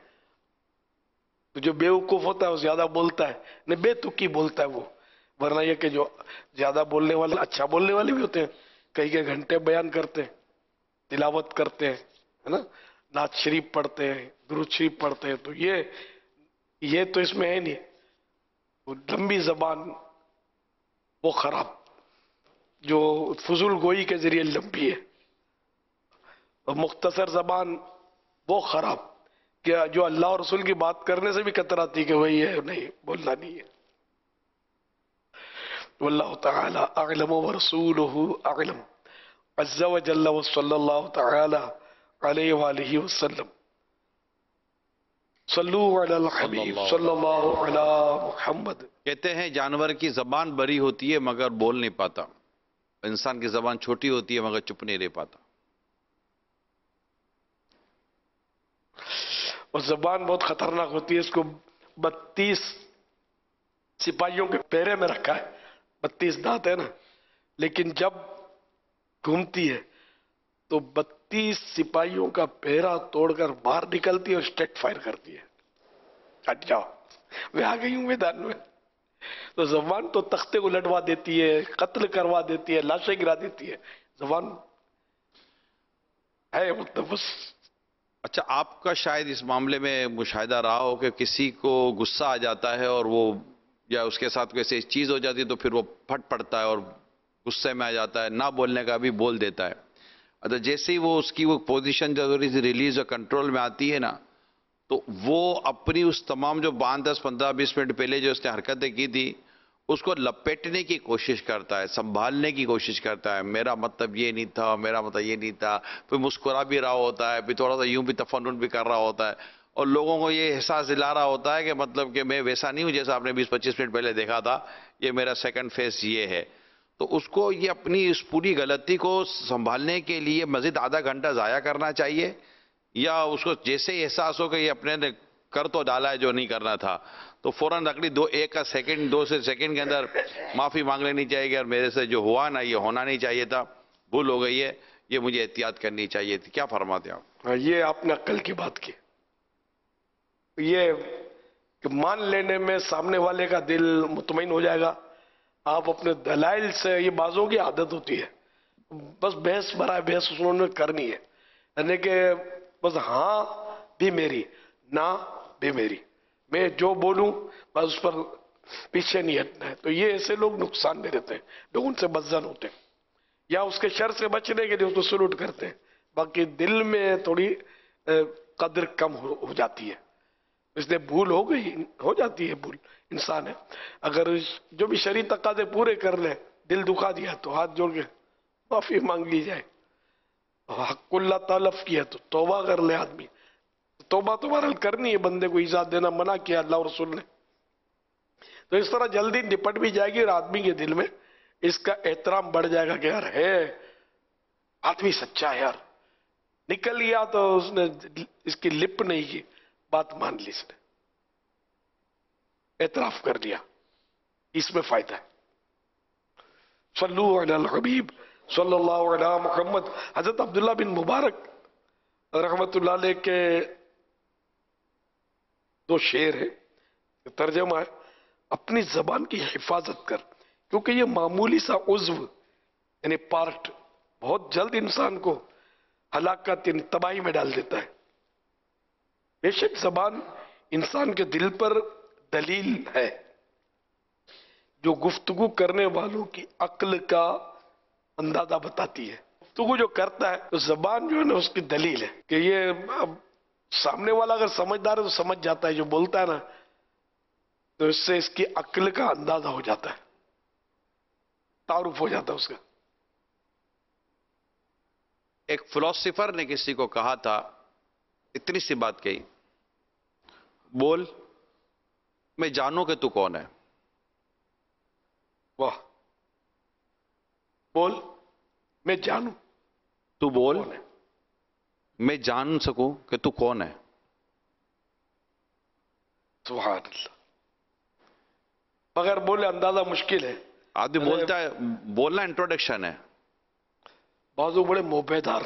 تو جو بیوقوف ہوتا ہے وہ زیادہ بولتا ہے، نہیں بے تکی بولتا ہے وہ. ورنہ یہ کہ جو زیادہ بولنے والے اچھا بولنے والے بھی ہوتے ہیں، کئی کئی گھنٹے بیان کرتے ہیں، تلاوت کرتے ہیں، ہے نا، نعت شریف پڑھتے ہیں، درود شریف پڑھتے ہیں. تو یہ یہ تو اس میں ہے نہیں. وہ لمبی زبان وہ خراب، جو فضول گوئی کے ذریعے لمبی ہے، اور مختصر زبان وہ خراب کہ جو اللہ اور رسول کی بات کرنے سے بھی کتراتی کہ وہی ہے، نہیں بولنا نہیں ہے. واللہ تعالی اعلم ورسولہ اعلم عز وجل وصلی اللہ تعالی علیہ وآلہ وسلم. صلو علی الحبیب صلی اللہ علی محمد. کہتے ہیں جانور کی زبان بڑی ہوتی ہے مگر بول نہیں پاتا، انسان کی زبان چھوٹی ہوتی ہے مگر چپ نہیں رہ پاتا. اور زبان بہت خطرناک ہوتی ہے. اس کو بتیس سپاہیوں کے پیرے میں رکھا ہے، بتیس دانت ہے نا، لیکن جب گھومتی ہے تو بتیس سپاہیوں کا پیرا توڑ کر باہر نکلتی ہے اور اسٹیٹ فائر کرتی ہے. ہٹ جاؤ میں آ گئی ہوں میدان میں. تو زبان تو تختے کو لٹوا دیتی ہے, قتل کروا دیتی ہے, لاشیں گرا دیتی ہے. زبان ہے مطلب بس. اچھا, آپ کا شاید اس معاملے میں مشاہدہ رہا ہو کہ کسی کو غصہ آ جاتا ہے اور وہ یا اس کے ساتھ کوئی چیز ہو جاتی ہے تو پھر وہ پھٹ پڑتا ہے اور غصے میں آ جاتا ہے, نہ بولنے کا بھی بول دیتا ہے. اچھا, جیسے ہی وہ اس کی وہ پوزیشن جو ریلیز اور کنٹرول میں آتی ہے نا, تو وہ اپنی اس تمام جو پانچ دس پندرہ بیس منٹ پہلے جو اس نے حرکتیں کی تھی اس کو لپیٹنے کی کوشش کرتا ہے, سنبھالنے کی کوشش کرتا ہے. میرا مطلب یہ نہیں تھا, میرا مطلب یہ نہیں تھا. پھر مسکرا بھی رہا ہوتا ہے, پھر تھوڑا سا یوں بھی تفنن بھی کر رہا ہوتا ہے, اور لوگوں کو یہ احساس دلا رہا ہوتا ہے کہ مطلب کہ میں ویسا نہیں ہوں جیسا آپ نے بیس پچیس منٹ پہلے دیکھا تھا, یہ میرا سیکنڈ فیس یہ ہے. تو اس کو یہ اپنی اس پوری غلطی کو سنبھالنے کے لیے مزید آدھا گھنٹہ ضائع کرنا چاہیے, یا اس کو جیسے ہی احساس ہو کہ یہ اپنے نے کر تو ڈالا ہے جو نہیں کرنا تھا تو فوراً اگلی دو ایک کا سیکنڈ دو سے سیکنڈ کے اندر معافی مانگ لینی چاہیے کہ میرے سے جو ہوا نا یہ ہونا نہیں چاہیے تھا, بھول ہو گئی ہے, یہ مجھے احتیاط کرنی چاہیے تھی. کیا فرماتے ہیں آپ؟ یہ آپ نے عقل کی بات کی. یہ کہ مان لینے میں سامنے والے کا دل مطمئن ہو جائے گا. آپ اپنے دلائل سے, یہ بازوں کی عادت ہوتی ہے, بس بحث برائے بحث انہوں نے کرنی ہے, یعنی کہ بس ہاں بھی میری نہ بھی میری, میں جو بولوں بس اس پر پیچھے نہیں ہٹنا ہے. تو یہ ایسے لوگ نقصان میں رہتے ہیں, لوگ ان سے بدظن ہوتے ہیں, یا اس کے شر سے بچنے کے لیے اس کو سلوٹ کرتے ہیں. باقی دل میں تھوڑی قدر کم ہو جاتی ہے, اس لیے بھول ہو گئی, ہو جاتی ہے بھول, انسان ہے. اگر جو بھی شرعی تقاضے پورے کر لے, دل دکھا دیا تو ہاتھ جوڑ کے معافی مانگ لی جائے. حق اللہ تلف کیا تو توبہ کر لے آدمی. توبہ تو بہرحال کرنی ہے, بندے کو ایزا دینا منع کیا اللہ اور رسول نے. تو اس طرح جلدی نپٹ بھی جائے گی اور آدمی کے دل میں اس کا احترام بڑھ جائے گا کہ یار ہے آدمی سچا ہے, یار نکل گیا تو اس نے اس کی لپ نہیں کی, بات مان لی, اس نے اعتراف کر لیا, اس میں فائدہ ہے. صلو علی الحبیب صلی اللہ علی محمد. حضرت عبداللہ بن مبارک رحمت اللہ علیہ کے دو شعر ہیں, ترجمہ ہے, اپنی زبان کی حفاظت کر, کیونکہ یہ معمولی سا عضو یعنی پارٹ بہت جلد انسان کو ہلاکت یعنی تباہی میں ڈال دیتا ہے. بے شک زبان انسان کے دل پر دلیل ہے جو گفتگو کرنے والوں کی عقل کا اندازہ بتاتی ہے. گفتگو جو کرتا ہے تو زبان جو ہے نا اس کی دلیل ہے کہ یہ اب سامنے والا اگر سمجھدار ہے تو سمجھ جاتا ہے, جو بولتا ہے نا تو اس سے اس کی عقل کا اندازہ ہو جاتا ہے, تعارف ہو جاتا ہے اس کا. ایک فلسفر نے کسی کو کہا تھا, اتنی سی بات کہی, بول میں جانوں کہ تو کون ہے. واہ, بول میں جانوں, تو بول میں جان سکوں کہ تو کون ہے. سبحان اللہ. بغیر بولے اندازہ مشکل ہے. آدمی بولتا ہے, بولنا انٹروڈکشن ہے. بازو بڑے موبیدار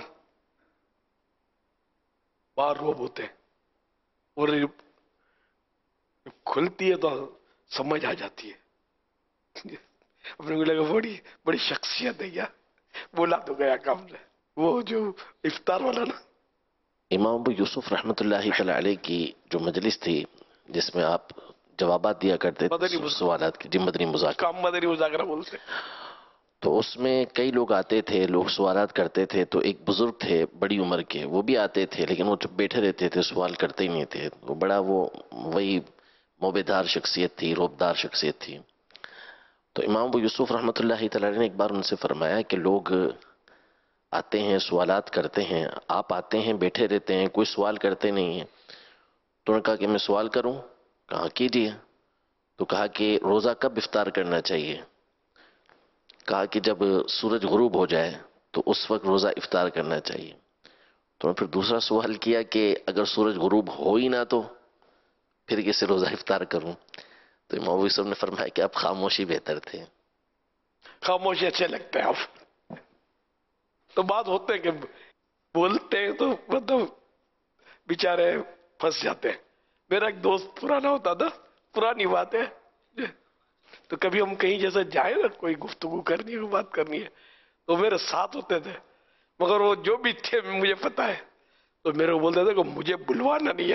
بار روب ہوتے ہیں, اور کھلتی ہے تو سمجھ آ جاتی ہے. اپنے کو لگا بڑی بڑی شخصیت ہے, کیا بولا تو گیا کام نے. وہ جو افطار والا نا, امام ابو یوسف رحمۃ اللہ تعالی علیہ کی جو مجلس تھی جس میں آپ جوابات دیا کرتے تھے سوالات کی, جی مدنی مذاکرہ, کام مدنی مذاکرہ بولتے, تو اس میں کئی لوگ آتے تھے, لوگ سوالات کرتے تھے. تو ایک بزرگ تھے بڑی عمر کے, وہ بھی آتے تھے لیکن وہ چپ بیٹھے رہتے تھے, سوال کرتے ہی نہیں تھے. وہ بڑا وہ وہی موبیدار شخصیت تھی, روبدار شخصیت تھی. تو امام ابو یوسف رحمۃ اللہ تعالی علیہ نے ایک بار ان سے فرمایا کہ لوگ آتے ہیں سوالات کرتے ہیں, آپ آتے ہیں بیٹھے رہتے ہیں, کوئی سوال کرتے نہیں ہیں. تو انہوں نے کہا کہ میں سوال کروں. کہا کیجیے. تو کہا کہ روزہ کب افطار کرنا چاہیے. کہا کہ جب سورج غروب ہو جائے تو اس وقت روزہ افطار کرنا چاہیے. تو انہوں نے پھر دوسرا سوال کیا کہ اگر سورج غروب ہو ہی نہ تو پھر کیسے روزہ افطار کروں. تو امام ابو یوسف نے فرمایا کہ آپ خاموشی بہتر تھے. خاموشی اچھے لگتے ہیں آپ. تو بات ہوتے کہ بولتے ہیں تو مطلب بیچارے پھنس جاتے ہیں. میرا ایک دوست پرانا ہوتا تھا, پرانی بات ہے, تو کبھی ہم کہیں جیسے جائیں نا, کوئی گفتگو کرنی ہے, بات کرنی ہے, تو میرے ساتھ ہوتے تھے, مگر وہ جو بھی تھے مجھے پتا ہے, تو میرے کو بولتے تھے کہ مجھے بلوانا نہیں ہے.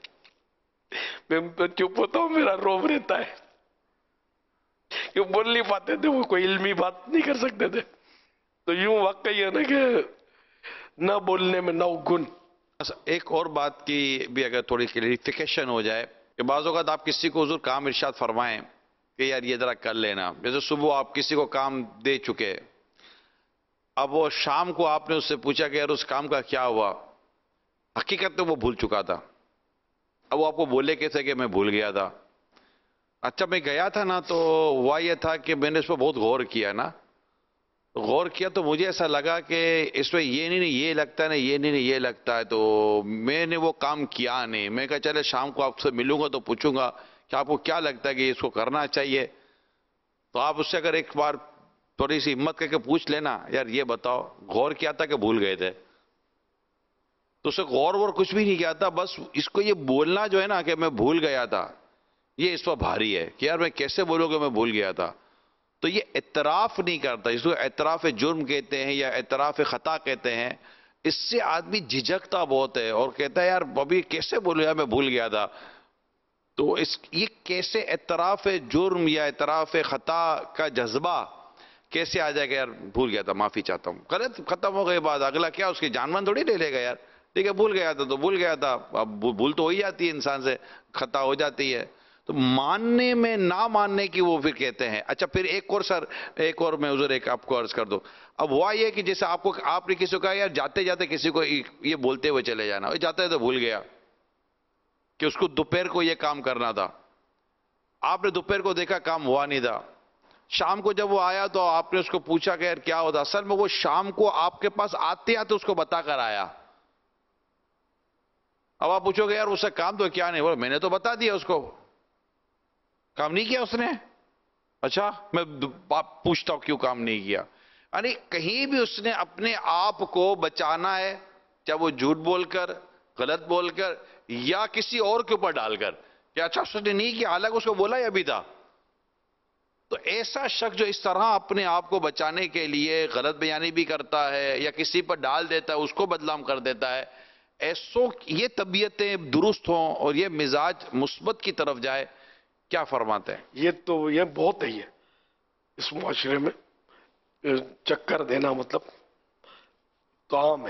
میں چپ ہوتا ہوں, میرا روب رہتا ہے, کہ بول نہیں پاتے تھے, وہ کوئی علمی بات نہیں کر سکتے تھے. تو یوں واقعی ہے نا کہ نہ بولنے میں نو گن. ایک اور بات کی بھی اگر تھوڑی کلیریفیکیشن ہو جائے کہ بعض اوقات آپ کسی کو حضور کام ارشاد فرمائیں کہ یار یہ ذرا کر لینا, جیسے صبح آپ کسی کو کام دے چکے, اب وہ شام کو آپ نے اس سے پوچھا کہ یار اس کام کا کیا ہوا, حقیقت میں وہ بھول چکا تھا, اب وہ آپ کو بولے کیسے کہ میں بھول گیا تھا. اچھا میں گیا تھا نا, تو ہوا یہ تھا کہ میں نے اس پہ بہت غور کیا نا, غور کیا تو مجھے ایسا لگا کہ اس میں یہ نہیں یہ لگتا ہے نا, یہ نہیں یہ لگتا ہے, تو میں نے وہ کام کیا نہیں. میں کہا چلے شام کو آپ سے ملوں گا تو پوچھوں گا کہ آپ کو کیا لگتا ہے کہ اس کو کرنا چاہیے. تو آپ اس سے اگر ایک بار تھوڑی سی ہمت کر کے پوچھ لینا, یار یہ بتاؤ غور کیا تھا کہ بھول گئے تھے, تو اسے غور وور کچھ بھی نہیں کیا تھا, بس اس کو یہ بولنا جو ہے نا کہ میں بھول گیا تھا, یہ اس پر بھاری ہے کہ یار میں کیسے بولوں کہ میں بھول گیا تھا. تو یہ اعتراف نہیں کرتا, اس کو اعتراف جرم کہتے ہیں یا اعتراف خطا کہتے ہیں. اس سے آدمی جھجکتا بہت ہے اور کہتا ہے یار ابھی کیسے بولو یار میں بھول گیا تھا. تو اس یہ کیسے اعتراف جرم یا اعتراف خطا کا جذبہ کیسے آ جائے گا, یار بھول گیا تھا معافی چاہتا ہوں, غلط ختم ہو گئی بات, اگلا کیا اس کی جان مان تھوڑی لے لے گا یار, ٹھیک ہے بھول گیا تھا تو بھول گیا تھا, اب بھول تو ہو ہی جاتی ہے انسان سے, خطا ہو جاتی ہے. تو ماننے میں نہ ماننے کی وہ پھر کہتے ہیں. اچھا پھر ایک اور سر, ایک اور میں حضور ایک آپ کو عرض کر دوں. اب ہوا یہ کہ جیسے آپ کو آپ نے کسی کو کہا یار جاتے جاتے کسی کو یہ بولتے ہوئے چلے جانا, جاتے تو بھول گیا کہ اس کو دوپہر کو یہ کام کرنا تھا, آپ نے دوپہر کو دیکھا کام ہوا نہیں تھا, شام کو جب وہ آیا تو آپ نے اس کو پوچھا کہ یار کیا ہوتا, اصل میں وہ شام کو آپ کے پاس آتے آتے اس کو بتا کر آیا. اب آپ پوچھو گے یار اس سے کام تو کیا نہیں, بولے میں نے تو بتا دیا اس کو, کام نہیں کیا اس نے. اچھا میں پوچھتا ہوں کیوں کام نہیں کیا, یعنی کہیں بھی اس نے اپنے آپ کو بچانا ہے, چاہے وہ جھوٹ بول کر, غلط بول کر, یا کسی اور کے اوپر ڈال کر کہ اچھا اس نے نہیں کیا حالانکہ اس کو بولا ہی ابھی تھا. تو ایسا شخص جو اس طرح اپنے آپ کو بچانے کے لیے غلط بیانی بھی کرتا ہے یا کسی پر ڈال دیتا ہے, اس کو بدنام کر دیتا ہے, ایسو یہ طبیعتیں درست ہوں اور یہ مزاج مثبت کی طرف جائے, کیا فرماتے ہیں؟ یہ تو یہ بہت ہے, یہ اس معاشرے میں چکر دینا مطلب تو عام ہے.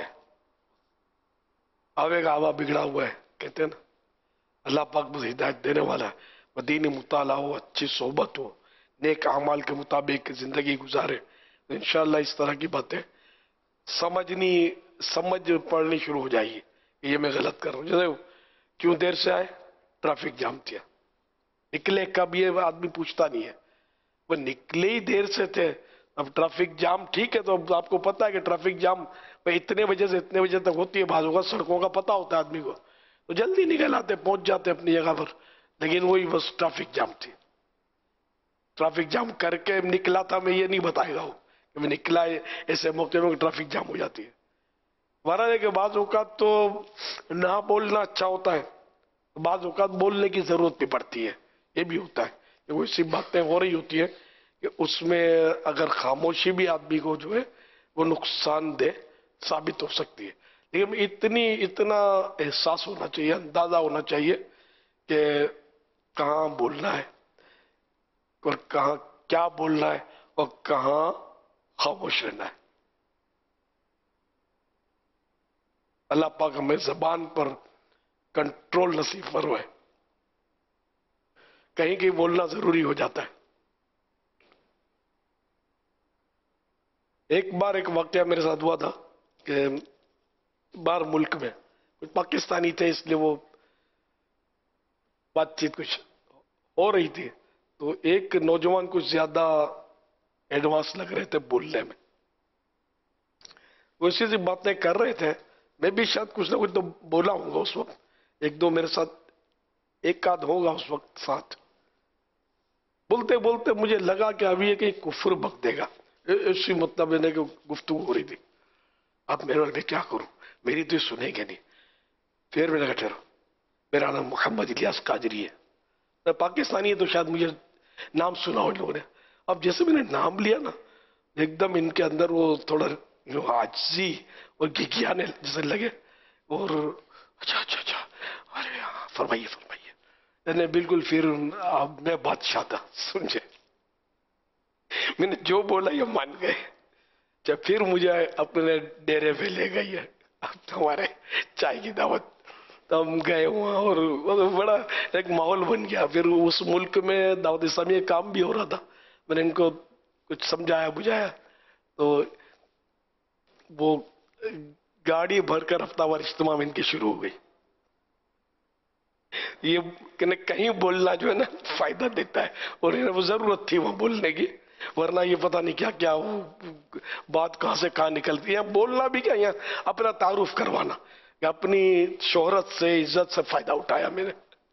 آوے کا آوا بگڑا ہوا ہے کہتے ہیں نا, اللہ پاک بس ہدایت دینے والا ہے. مدینی مطالعہ ہو, اچھی صحبت ہو, نیک اعمال کے مطابق زندگی گزارے, انشاءاللہ اس طرح کی باتیں سمجھنی سمجھ پڑھنی شروع ہو جائے گی کہ یہ میں غلط کر رہا ہوں. جیسے کیوں دیر سے آئے, ٹریفک جام تھا, نکلے کب یہ آدمی پوچھتا نہیں ہے, وہ نکلے ہی دیر سے تھے. اب ٹریفک جام ٹھیک ہے, تو اب آپ کو پتا ہے کہ ٹریفک جام اتنے بجے سے اتنے بجے تک ہوتی ہے, بعض اوقات سڑکوں کا پتا ہوتا ہے آدمی کو, تو جلدی نکل آتے, پہنچ جاتے اپنی جگہ پر. لیکن وہی بس ٹریفک جام تھی, ٹریفک جام کر کے نکلا تھا, میں یہ نہیں بتائے گا کہ میں نکلا ایسے موقع میں ٹریفک جام ہو جاتی ہے. ہمارا ہے کہ بعض اوقات تو نہ بولنا اچھا ہوتا ہے, بعض اوقات بولنے کی ضرورت بھی پڑتی ہے. یہ بھی ہوتا ہے کہ وہ ایسی باتیں ہو رہی ہوتی ہیں کہ اس میں اگر خاموشی بھی آدمی کو جو ہے وہ نقصان دہ ثابت ہو سکتی ہے. لیکن اتنی اتنا احساس ہونا چاہیے, اندازہ ہونا چاہیے کہ کہاں بولنا ہے اور کہاں کیا بولنا ہے اور کہاں خاموش رہنا ہے. اللہ پاک ہمیں زبان پر کنٹرول نصیب فرمائے. کہیں کہیں بولنا ضروری ہو جاتا ہے. ایک بار ایک واقعہ میرے ساتھ ہوا تھا کہ باہر ملک میں کچھ پاکستانی تھے, اس لیے وہ بات چیت کچھ ہو رہی تھی, تو ایک نوجوان کچھ زیادہ ایڈوانس لگ رہے تھے بولنے میں, وہ اسی سی باتیں کر رہے تھے. میں بھی شاید کچھ نہ کچھ تو بولا ہوں گا اس وقت, ایک دو میرے ساتھ ایک آدھ ہوگا اس وقت ساتھ. بولتے بولتے مجھے لگا کہ ابھی یہ کہ کفر بک دے گا, اسی مطلب ہے کہ گفتگو ہو رہی تھی. اب میرے میں کیا کروں, میری تو یہ سنیں گے نہیں. پھر میں نے کہا ٹھہرو, میرا نام محمد الیاس قادری ہے. میں پاکستانی ہے تو شاید مجھے نام سنا ہو لوگوں نے. اب جیسے میں نے نام لیا نا ایک دم ان کے اندر وہ تھوڑا جو عاجزی اور گھگیانے جیسے لگے اور اچھا اچھا اچھا ارے ہاں فرمائیے فرمائیے. میں بالکل پھر اب میں بادشاہ تھا سمجھے. میں نے جو بولا یہ مان گئے. جب پھر مجھے اپنے ڈیرے پہ لے گئی ہے اب ہمارے چائے کی دعوت تو ہم گئے وہاں اور بڑا ایک ماحول بن گیا. پھر اس ملک میں دعوت اسلامی کام بھی ہو رہا تھا. میں نے ان کو کچھ سمجھایا بجھایا تو وہ گاڑی بھر کر ہفتہ وار اجتماع میں ان کی شروع ہو گئی. یہ کہیں بولنا جو ہے نا فائدہ دیتا ہے اور انہیں وہ ضرورت تھی وہاں بولنے کی ورنہ یہ پتہ نہیں کیا کیا بات کہاں سے کہاں نکلتی ہے. بولنا بھی کیا یہاں اپنا تعارف کروانا کہ اپنی شہرت سے عزت سے فائدہ اٹھایا میں نے.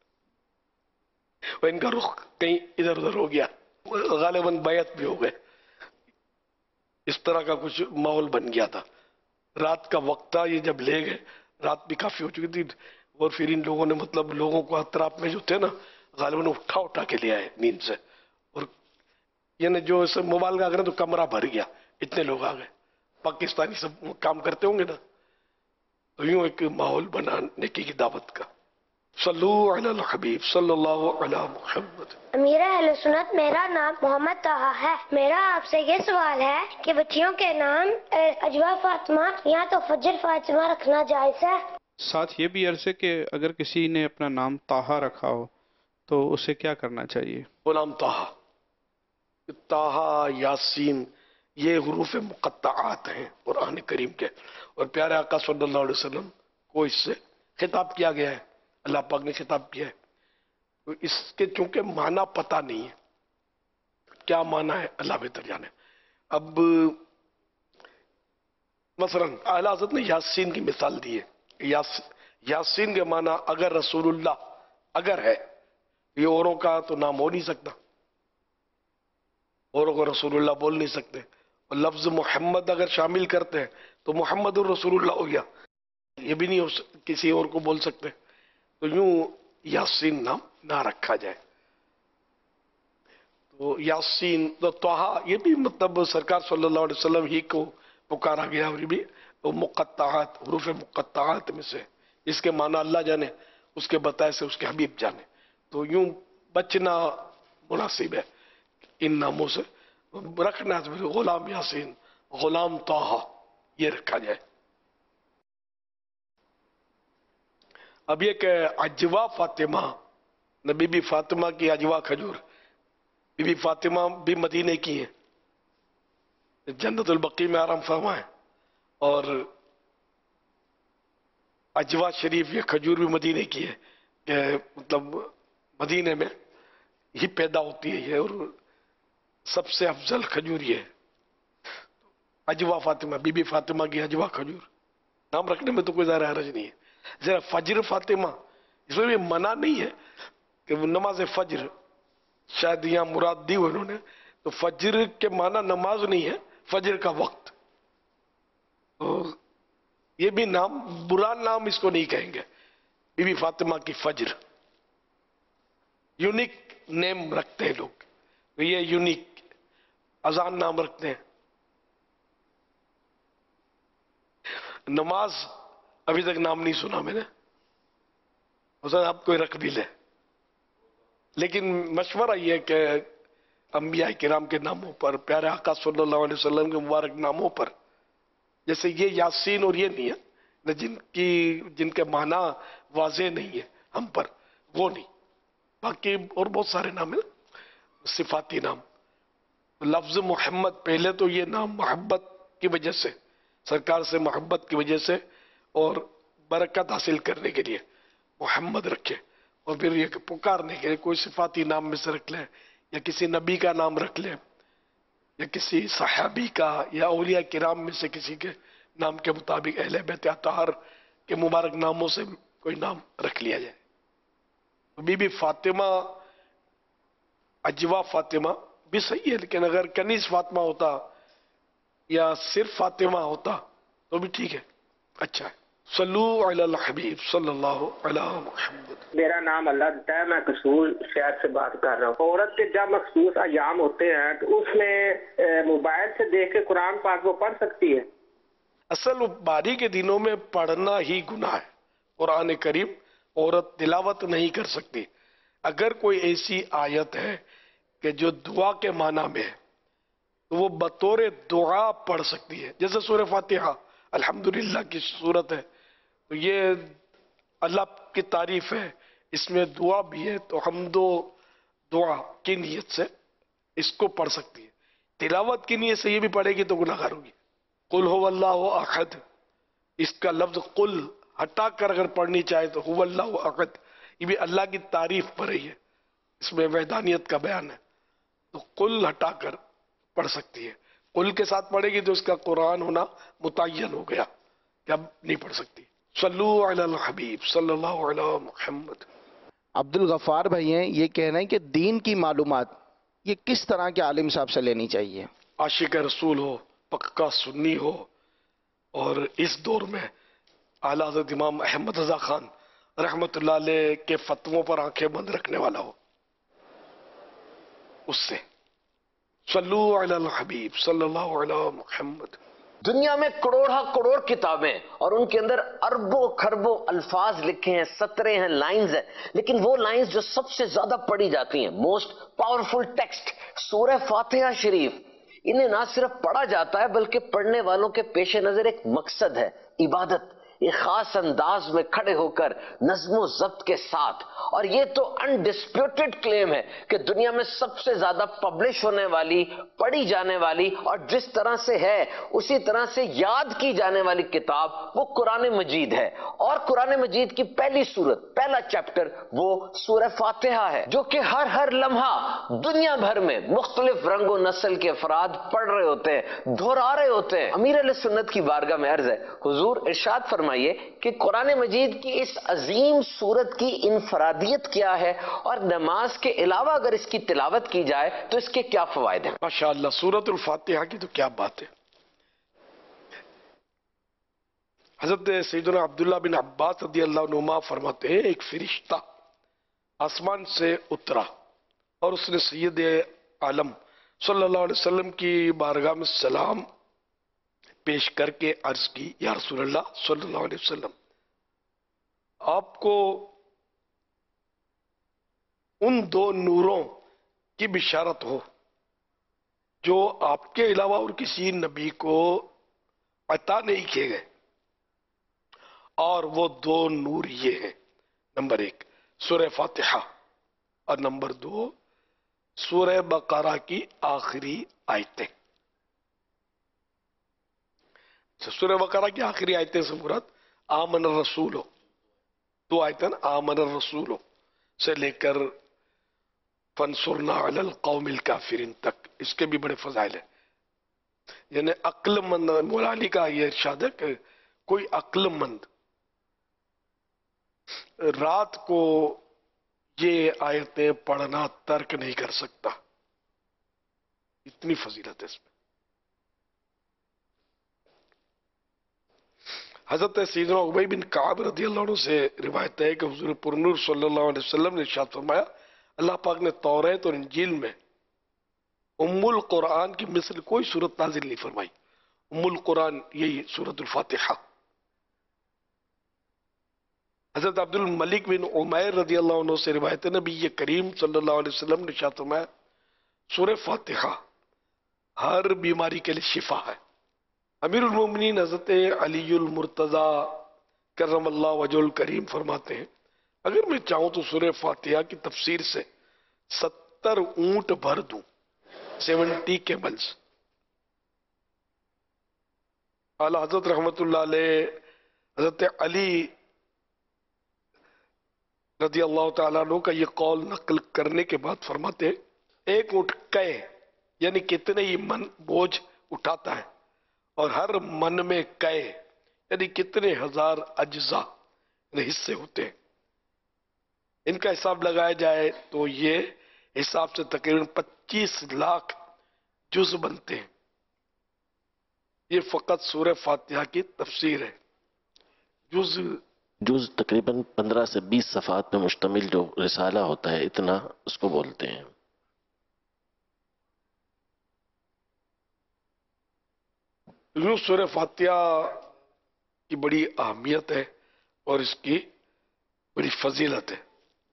ان کا رخ کہیں ادھر ادھر ہو گیا غالباً بیعت بھی ہو گئے. اس طرح کا کچھ ماحول بن گیا تھا. رات کا وقت تھا یہ جب لے گئے رات بھی کافی ہو چکی تھی اور پھر ان لوگوں نے مطلب لوگوں کو اطراف میں جو تھے نا غالباً اٹھا اٹھا کے لے آئے نیند سے اور یعنی جو اسے مبالغہ کریں تو کمرہ بھر گیا اتنے لوگ آ گئے. پاکستانی سب کام کرتے ہوں گے نا تو یوں ایک ماحول بنا نیکی کی دعوت کا. صلو علی الحبیب صلی اللہ علی محمد. امیر اہل سنت میرا نام محمد طاہا ہے. میرا آپ سے یہ سوال ہے کہ بچیوں کے نام اجوا فاطمہ یا تو فجر فاطمہ رکھنا جائز ہے؟ ساتھ یہ بھی عرض ہے کہ اگر کسی نے اپنا نام طاہا رکھا ہو تو اسے کیا کرنا چاہیے؟ غلام طاہا طاہا یاسین یہ حروف مقطعات ہیں قرآن کریم کے اور پیارے آقا صلی اللہ علیہ وسلم کو اس سے خطاب کیا گیا ہے. اللہ پاک نے خطاب کیا ہے تو اس کے چونکہ معنی پتہ نہیں ہے کیا معنی ہے اللہ بہتر جانے. اب مثلا اعلی حضرت نے یاسین کی مثال دی ہے. یاس یاسین کے معنی اگر رسول اللہ اگر ہے یہ اوروں کا تو نام ہو نہیں سکتا اوروں کو رسول اللہ بول نہیں سکتے اور لفظ محمد اگر شامل کرتے ہیں تو محمد الرسول اللہ ہو گیا. یہ بھی نہیں ہو کسی اور کو بول سکتے تو یوں یاسین نام نہ رکھا جائے. تو یاسین تو طٰہٰ یہ بھی مطلب سرکار صلی اللہ علیہ وسلم ہی کو پکارا گیا اور یہ بھی مقطعات حروف مقطعات میں سے اس کے معنی اللہ جانے اس کے بتائے سے اس کے حبیب جانے. تو یوں بچنا مناسب ہے ان ناموں سے. رکھنا غلام یاسین غلام طٰہٰ یہ رکھا جائے. اب یہ کہ اجوا فاطمہ نہ بی بی فاطمہ کی اجوا کھجور بی بی فاطمہ بھی مدینے کی ہیں جنت البقیع میں آرام فرما ہے اور اجوا شریف یہ کھجور بھی مدینے کی ہے کہ مطلب مدینے میں ہی پیدا ہوتی ہے یہ اور سب سے افضل کھجور یہ ہے. اجوا فاطمہ بی بی فاطمہ کی اجوا کھجور نام رکھنے میں تو کوئی زیادہ حرج نہیں ہے. ذرا فجر فاطمہ اس میں بھی منع نہیں ہے کہ وہ نماز فجر شاید یہاں مراد دی ہوئے انہوں نے تو فجر کے معنی نماز نہیں ہے فجر کا وقت. تو یہ بھی نام برا نام اس کو نہیں کہیں گے بی بی فاطمہ کی فجر یونیک نیم رکھتے ہیں لوگ یہ یونیک اذان نام رکھتے ہیں. نماز ابھی تک نام نہیں سنا میں نے حسین آپ کوئی رکھ بھی لے لیکن مشورہ یہ ہے کہ انبیاء کرام کے ناموں پر پیارے آقا صلی اللہ علیہ وسلم کے مبارک ناموں پر جیسے یہ یاسین اور یہ نہیں ہے جن کی جن کے معنی واضح نہیں ہے ہم پر وہ نہیں باقی اور بہت سارے نام ہیں صفاتی نام. لفظ محمد پہلے تو یہ نام محبت کی وجہ سے سرکار سے محبت کی وجہ سے اور برکت حاصل کرنے کے لیے محمد رکھے اور پھر یہ پکارنے کے لیے کوئی صفاتی نام میں سے رکھ لے یا کسی نبی کا نام رکھ لے یا کسی صحابی کا یا اولیاء کرام میں سے کسی کے نام کے مطابق اہل بیت اطہار کے مبارک ناموں سے کوئی نام رکھ لیا جائے. بی بی فاطمہ اجوا فاطمہ بھی صحیح ہے لیکن اگر کنیز فاطمہ ہوتا یا صرف فاطمہ ہوتا تو بھی ٹھیک ہے اچھا ہے. صلو علی الحبیب صلی اللہ علی محمد. میرا نام اللہ دیتا ہے، میں قصور شہر سے بات کر رہا ہوں. عورت کے جب مخصوص ایام ہوتے ہیں تو اس میں موبائل سے دیکھ کے قرآن پاک وہ پڑھ سکتی ہے؟ اصل باری کے دنوں میں پڑھنا ہی گناہ ہے. قرآن کریم عورت تلاوت نہیں کر سکتی. اگر کوئی ایسی آیت ہے کہ جو دعا کے معنی میں ہے تو وہ بطور دعا پڑھ سکتی ہے، جیسے سورہ فاتحہ الحمدللہ کی صورت ہے، تو یہ اللہ کی تعریف ہے، اس میں دعا بھی ہے، تو حمد و دعا کی نیت سے اس کو پڑھ سکتی ہے. تلاوت کی نیت سے یہ بھی پڑھے گی تو گناہ گار ہوگی. قل هو اللہ احد، اس کا لفظ قل ہٹا کر اگر پڑھنی چاہے تو هو اللہ احد، یہ بھی اللہ کی تعریف پر رہی ہے، اس میں وحدانیت کا بیان ہے، تو قل ہٹا کر پڑھ سکتی ہے. قل کے ساتھ پڑھے گی تو اس کا قرآن ہونا متعین ہو گیا کہ اب نہیں پڑھ سکتی. صلو علی الحبیب صلی اللہ علی محمد. عبد الغفار بھائی ہیں، یہ کہہ رہے ہیں کہ دین کی معلومات یہ کس طرح کے عالم صاحب سے لینی چاہیے؟ عاشق رسول ہو، پکا سنی ہو، اور اس دور میں اعلیٰ حضرت امام احمد رضا خان رحمت اللہ علیہ کے فتووں پر آنکھیں بند رکھنے والا ہو، اس سے. صلو علی الحبیب صلی اللہ علی محمد. دنیا میں کروڑا کروڑ کتابیں اور ان کے اندر اربوں کھربوں الفاظ لکھے ہیں، سطریں ہیں، لائنز ہیں، لیکن وہ لائنز جو سب سے زیادہ پڑھی جاتی ہیں، موسٹ پاورفل ٹیکسٹ سورہ فاتحہ شریف، انہیں نہ صرف پڑھا جاتا ہے بلکہ پڑھنے والوں کے پیش نظر ایک مقصد ہے، عبادت. ایک خاص انداز میں کھڑے ہو کر نظم و ضبط کے ساتھ. اور یہ تو انڈسپیوٹڈ کلیم ہے کہ دنیا میں سب سے زیادہ پبلش ہونے والی، پڑھی جانے والی اور جس طرح سے ہے اسی طرح سے یاد کی جانے والی کتاب وہ قرآن مجید ہے. اور قرآن مجید کی پہلی سورت، پہلا چیپٹر وہ سورہ فاتحہ ہے، جو کہ ہر ہر لمحہ دنیا بھر میں مختلف رنگ و نسل کے افراد پڑھ رہے ہوتے ہیں، دہرا رہے ہوتے ہیں. امیر علیہ سنت کی بارگاہ میں عرض ہے، حضور ارشاد فرمائیے کہ قرآن مجید کی اس عظیم سورت کی انفرادیت کیا ہے، اور نماز کے علاوہ اگر اس کی تلاوت کی جائے تو اس کے کیا فوائد ہیں؟ ماشاءاللہ، سورۃ الفاتحہ کی تو کیا بات ہے. حضرت سیدنا عبداللہ بن عباس رضی اللہ عنہما فرماتے ہیں، ایک فرشتہ آسمان سے اترا اور اس نے سید عالم صلی اللہ علیہ وسلم کی بارگاہ میں سلام پیش کر کے عرض کی، یا رسول اللہ صلی اللہ علیہ وسلم، آپ کو ان دو نوروں کی بشارت ہو جو آپ کے علاوہ اور کسی نبی کو عطا نہیں کیے گئے، اور وہ دو نور یہ ہیں، نمبر ایک سورہ فاتحہ، اور نمبر دو سورہ بقرہ کی آخری آیتیں. سورہ بقرہ کی آخری آیتیں سے مراد آمن الرسول، دو آیتیں آمن الرسول سے لے کر فانصرنا علی القوم الکافرین تک، اس کے بھی بڑے فضائل ہیں. یعنی عقل مند، مولا علی کا یہ ارشاد ہے کہ کوئی عقل مند رات کو یہ آیتیں پڑھنا ترک نہیں کر سکتا، اتنی فضیلت ہے اس میں. حضرت سیدنا ابی بن کعب رضی اللہ عنہ سے روایت ہے کہ حضور پرنور صلی اللہ علیہ وسلم نے ارشاد فرمایا، اللہ پاک نے توریت اور انجیل میں ام القرآن کی مثل کوئی صورت نازل نہیں فرمائی. ام القرآن یہی سورۃ الفاتحہ. حضرت عبد الملک بن عمیر رضی اللہ عنہ سے روایت ہے، نبی کریم صلی اللہ علیہ وسلم نے ارشاد فرمایا، سورہ فاتحہ ہر بیماری کے لیے شفا ہے. امیر المومنین حضرت علی المرتضی کرم اللہ وجہ الکریم فرماتے ہیں، اگر میں چاہوں تو سورہ فاتحہ کی تفسیر سے ستر اونٹ بھر دوں، سیونٹی کیملز. اعلی حضرت رحمت اللہ علیہ حضرت علی رضی اللہ تعالیٰ عنہ کا یہ قول نقل کرنے کے بعد فرماتے ہیں، ایک اونٹ کئے یعنی کتنے ہی من بوجھ اٹھاتا ہے، اور ہر من میں کئے یعنی کتنے ہزار اجزاء یعنی حصے ہوتے ہیں. ان کا حساب لگایا جائے تو یہ حساب سے تقریباً پچیس لاکھ جز بنتے ہیں. یہ فقط سورہ فاتحہ کی تفسیر ہے. جز جز تقریباً پندرہ سے بیس صفحات میں مشتمل جو رسالہ ہوتا ہے، اتنا اس کو بولتے ہیں۔ یوں سورہ فاتحہ کی بڑی اہمیت ہے اور اس کی بڑی فضیلت ہے۔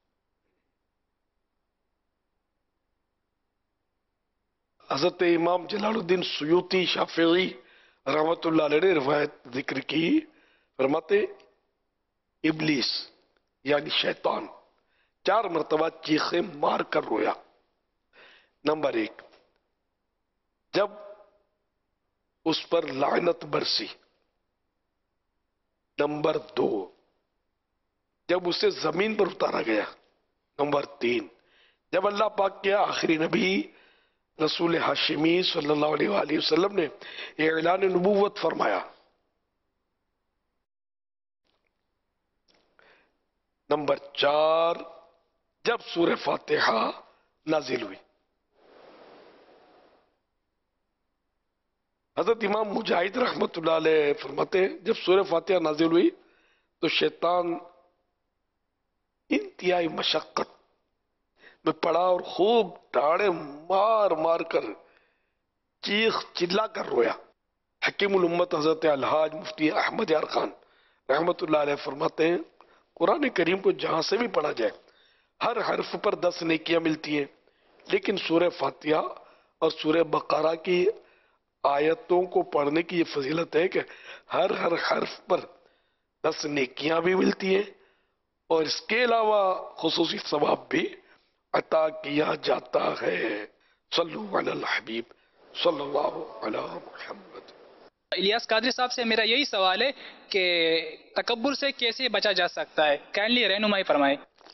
حضرت امام جلال الدین سیوطی شافعی رحمت اللہ علیہ نے روایت ذکر کی، فرماتے ابلیس یعنی شیطان چار مرتبہ چیخیں مار کر رویا۔ نمبر ایک، جب اس پر لعنت برسی۔ نمبر دو، جب اسے زمین پر اتارا گیا۔ نمبر تین، جب اللہ پاک کے آخری نبی رسول ہاشمی صلی اللہ علیہ وآلہ وسلم نے اعلان نبوت فرمایا۔ نمبر چار، جب سورہ فاتحہ نازل ہوئی۔ حضرت امام مجاہد رحمت اللہ علیہ فرماتے ہیں جب سورہ فاتحہ نازل ہوئی تو شیطان انتہائی مشقت میں پڑا اور خوب ڈاڑے مار مار کر چیخ چلا کر رویا۔ حکیم الامت حضرت الحاج مفتی احمد یار خان رحمت اللہ علیہ فرماتے ہیں قرآن کریم کو جہاں سے بھی پڑھا جائے ہر حرف پر دس نیکیاں ملتی ہیں، لیکن سورہ فاتحہ اور سورہ بقرہ کی آیتوں کو پڑھنے کی یہ فضیلت ہے کہ ہر ہر حرف پر دس نیکیاں بھی ملتی ہیں اور اس کے علاوہ خصوصی ثواب بھی عطا کیا جاتا ہے۔ صلو علی الحبیب صلی اللہ علی محمد۔ الیاس قادری صاحب سے میرا یہی سوال ہے کہ تکبر سے کیسے بچا جا سکتا ہے، کائنڈلی رہنمائی فرمائے۔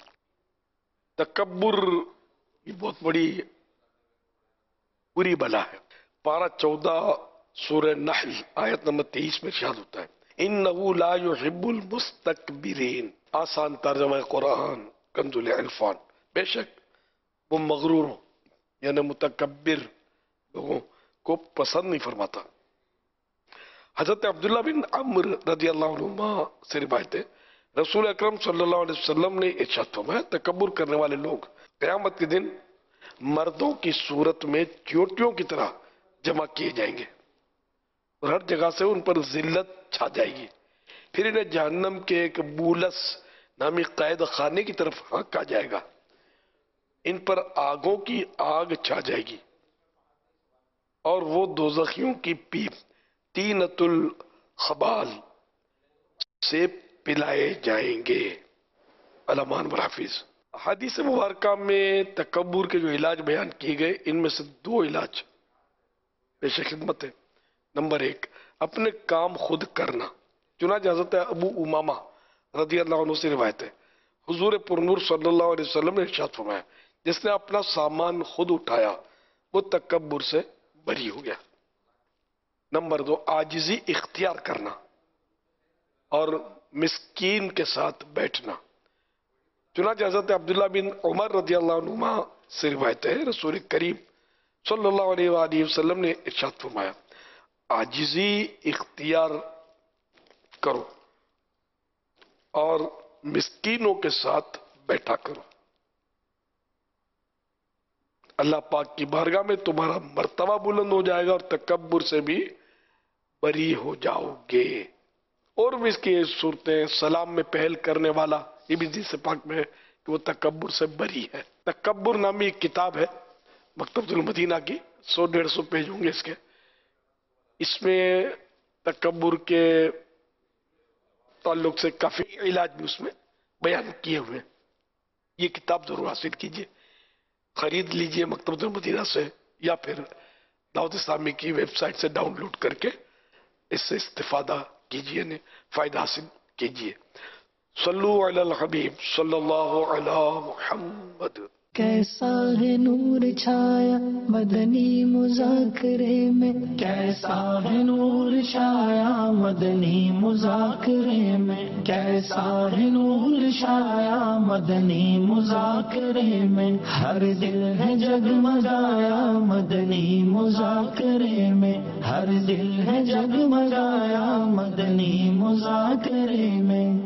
تکبر یہ بہت بڑی بری بلا ہے۔ پارہ چودہ سورہ نحل آیت نمبر تیئیس میں ارشاد ہوتا ہے انہو لا یحب المستکبرین، آسان ترجمہ قرآن کنز العرفان، بے شک وہ مغروروں یعنی متکبر لوگوں کو پسند نہیں فرماتا۔ حضرت عبداللہ بن عمر رضی اللہ عنہ سے روایت ہے رسول اکرم صلی اللہ علیہ وسلم نے ارشاد فرمایا تکبر کرنے والے لوگ قیامت کے دن مردوں کی صورت میں چیوٹیوں کی طرح جمع کیے جائیں گے اور ہر جگہ سے ان پر ذلت چھا جائے گی، پھر انہیں جہنم کے ایک بولس نامی قید خانے کی طرف ہانکا جائے گا، ان پر آگوں کی آگ چھا جائے گی اور وہ دوزخیوں کی پیپ تینت الخبال سے پلائے جائیں گے۔ علمان والحافظ۔ حدیث مبارکہ میں تکبر کے جو علاج بیان کیے گئے ان میں سے دو علاج پیش خدمت ہے۔ نمبر ایک، اپنے کام خود کرنا۔ چنانچہ حضرت ابو امامہ رضی اللہ عنہ سے روایت ہے حضور پرنور صلی اللہ علیہ وسلم نے ارشاد فرمایا جس نے اپنا سامان خود اٹھایا وہ تکبر سے بری ہو گیا۔ نمبر دو، عاجزی اختیار کرنا اور مسکین کے ساتھ بیٹھنا۔ چنانچہ حضرت عبداللہ بن عمر رضی اللہ عنہ سے روایت ہے رسول کریم صلی اللہ علیہ وآلہ وسلم نے ارشاد فرمایا عاجزی اختیار کرو اور مسکینوں کے ساتھ بیٹھا کرو، اللہ پاک کی بارگاہ میں تمہارا مرتبہ بلند ہو جائے گا اور تکبر سے بھی بری ہو جاؤ گے۔ اور بھی اس کی صورتیں، سلام میں پہل کرنے والا یہ بھی حدیث پاک میں ہے کہ وہ تکبر سے بری ہے۔ تکبر نامی ایک کتاب ہے مکتبۃ المدینہ کی، سو ڈیڑھ سو پیج ہوں گے اس کے، اس میں تکبر کے تعلق سے کافی علاج بھی اس میں بیان کیے ہوئے ہیں۔ یہ کتاب ضرور حاصل کیجئے، خرید لیجئے مکتبۃ المدینہ سے یا پھر دعوت اسلامی کی ویب سائٹ سے ڈاؤن لوڈ کر کے اس سے استفادہ کیجئے، فائدہ حاصل کیجئے۔ صلو علی الحبیب صلی اللہ علی محمد۔ कैसा है नूर छाया मदनी मुज़ाकरे में, कैसा है नूर छाया मदनी मुज़ाकरे में, कैसा है नूर छाया मदनी मुज़ाकरे में, हर दिल है जगमगाया मदनी मुज़ाकरे में, हर दिल है जगमगाया मदनी मुज़ाकरे में।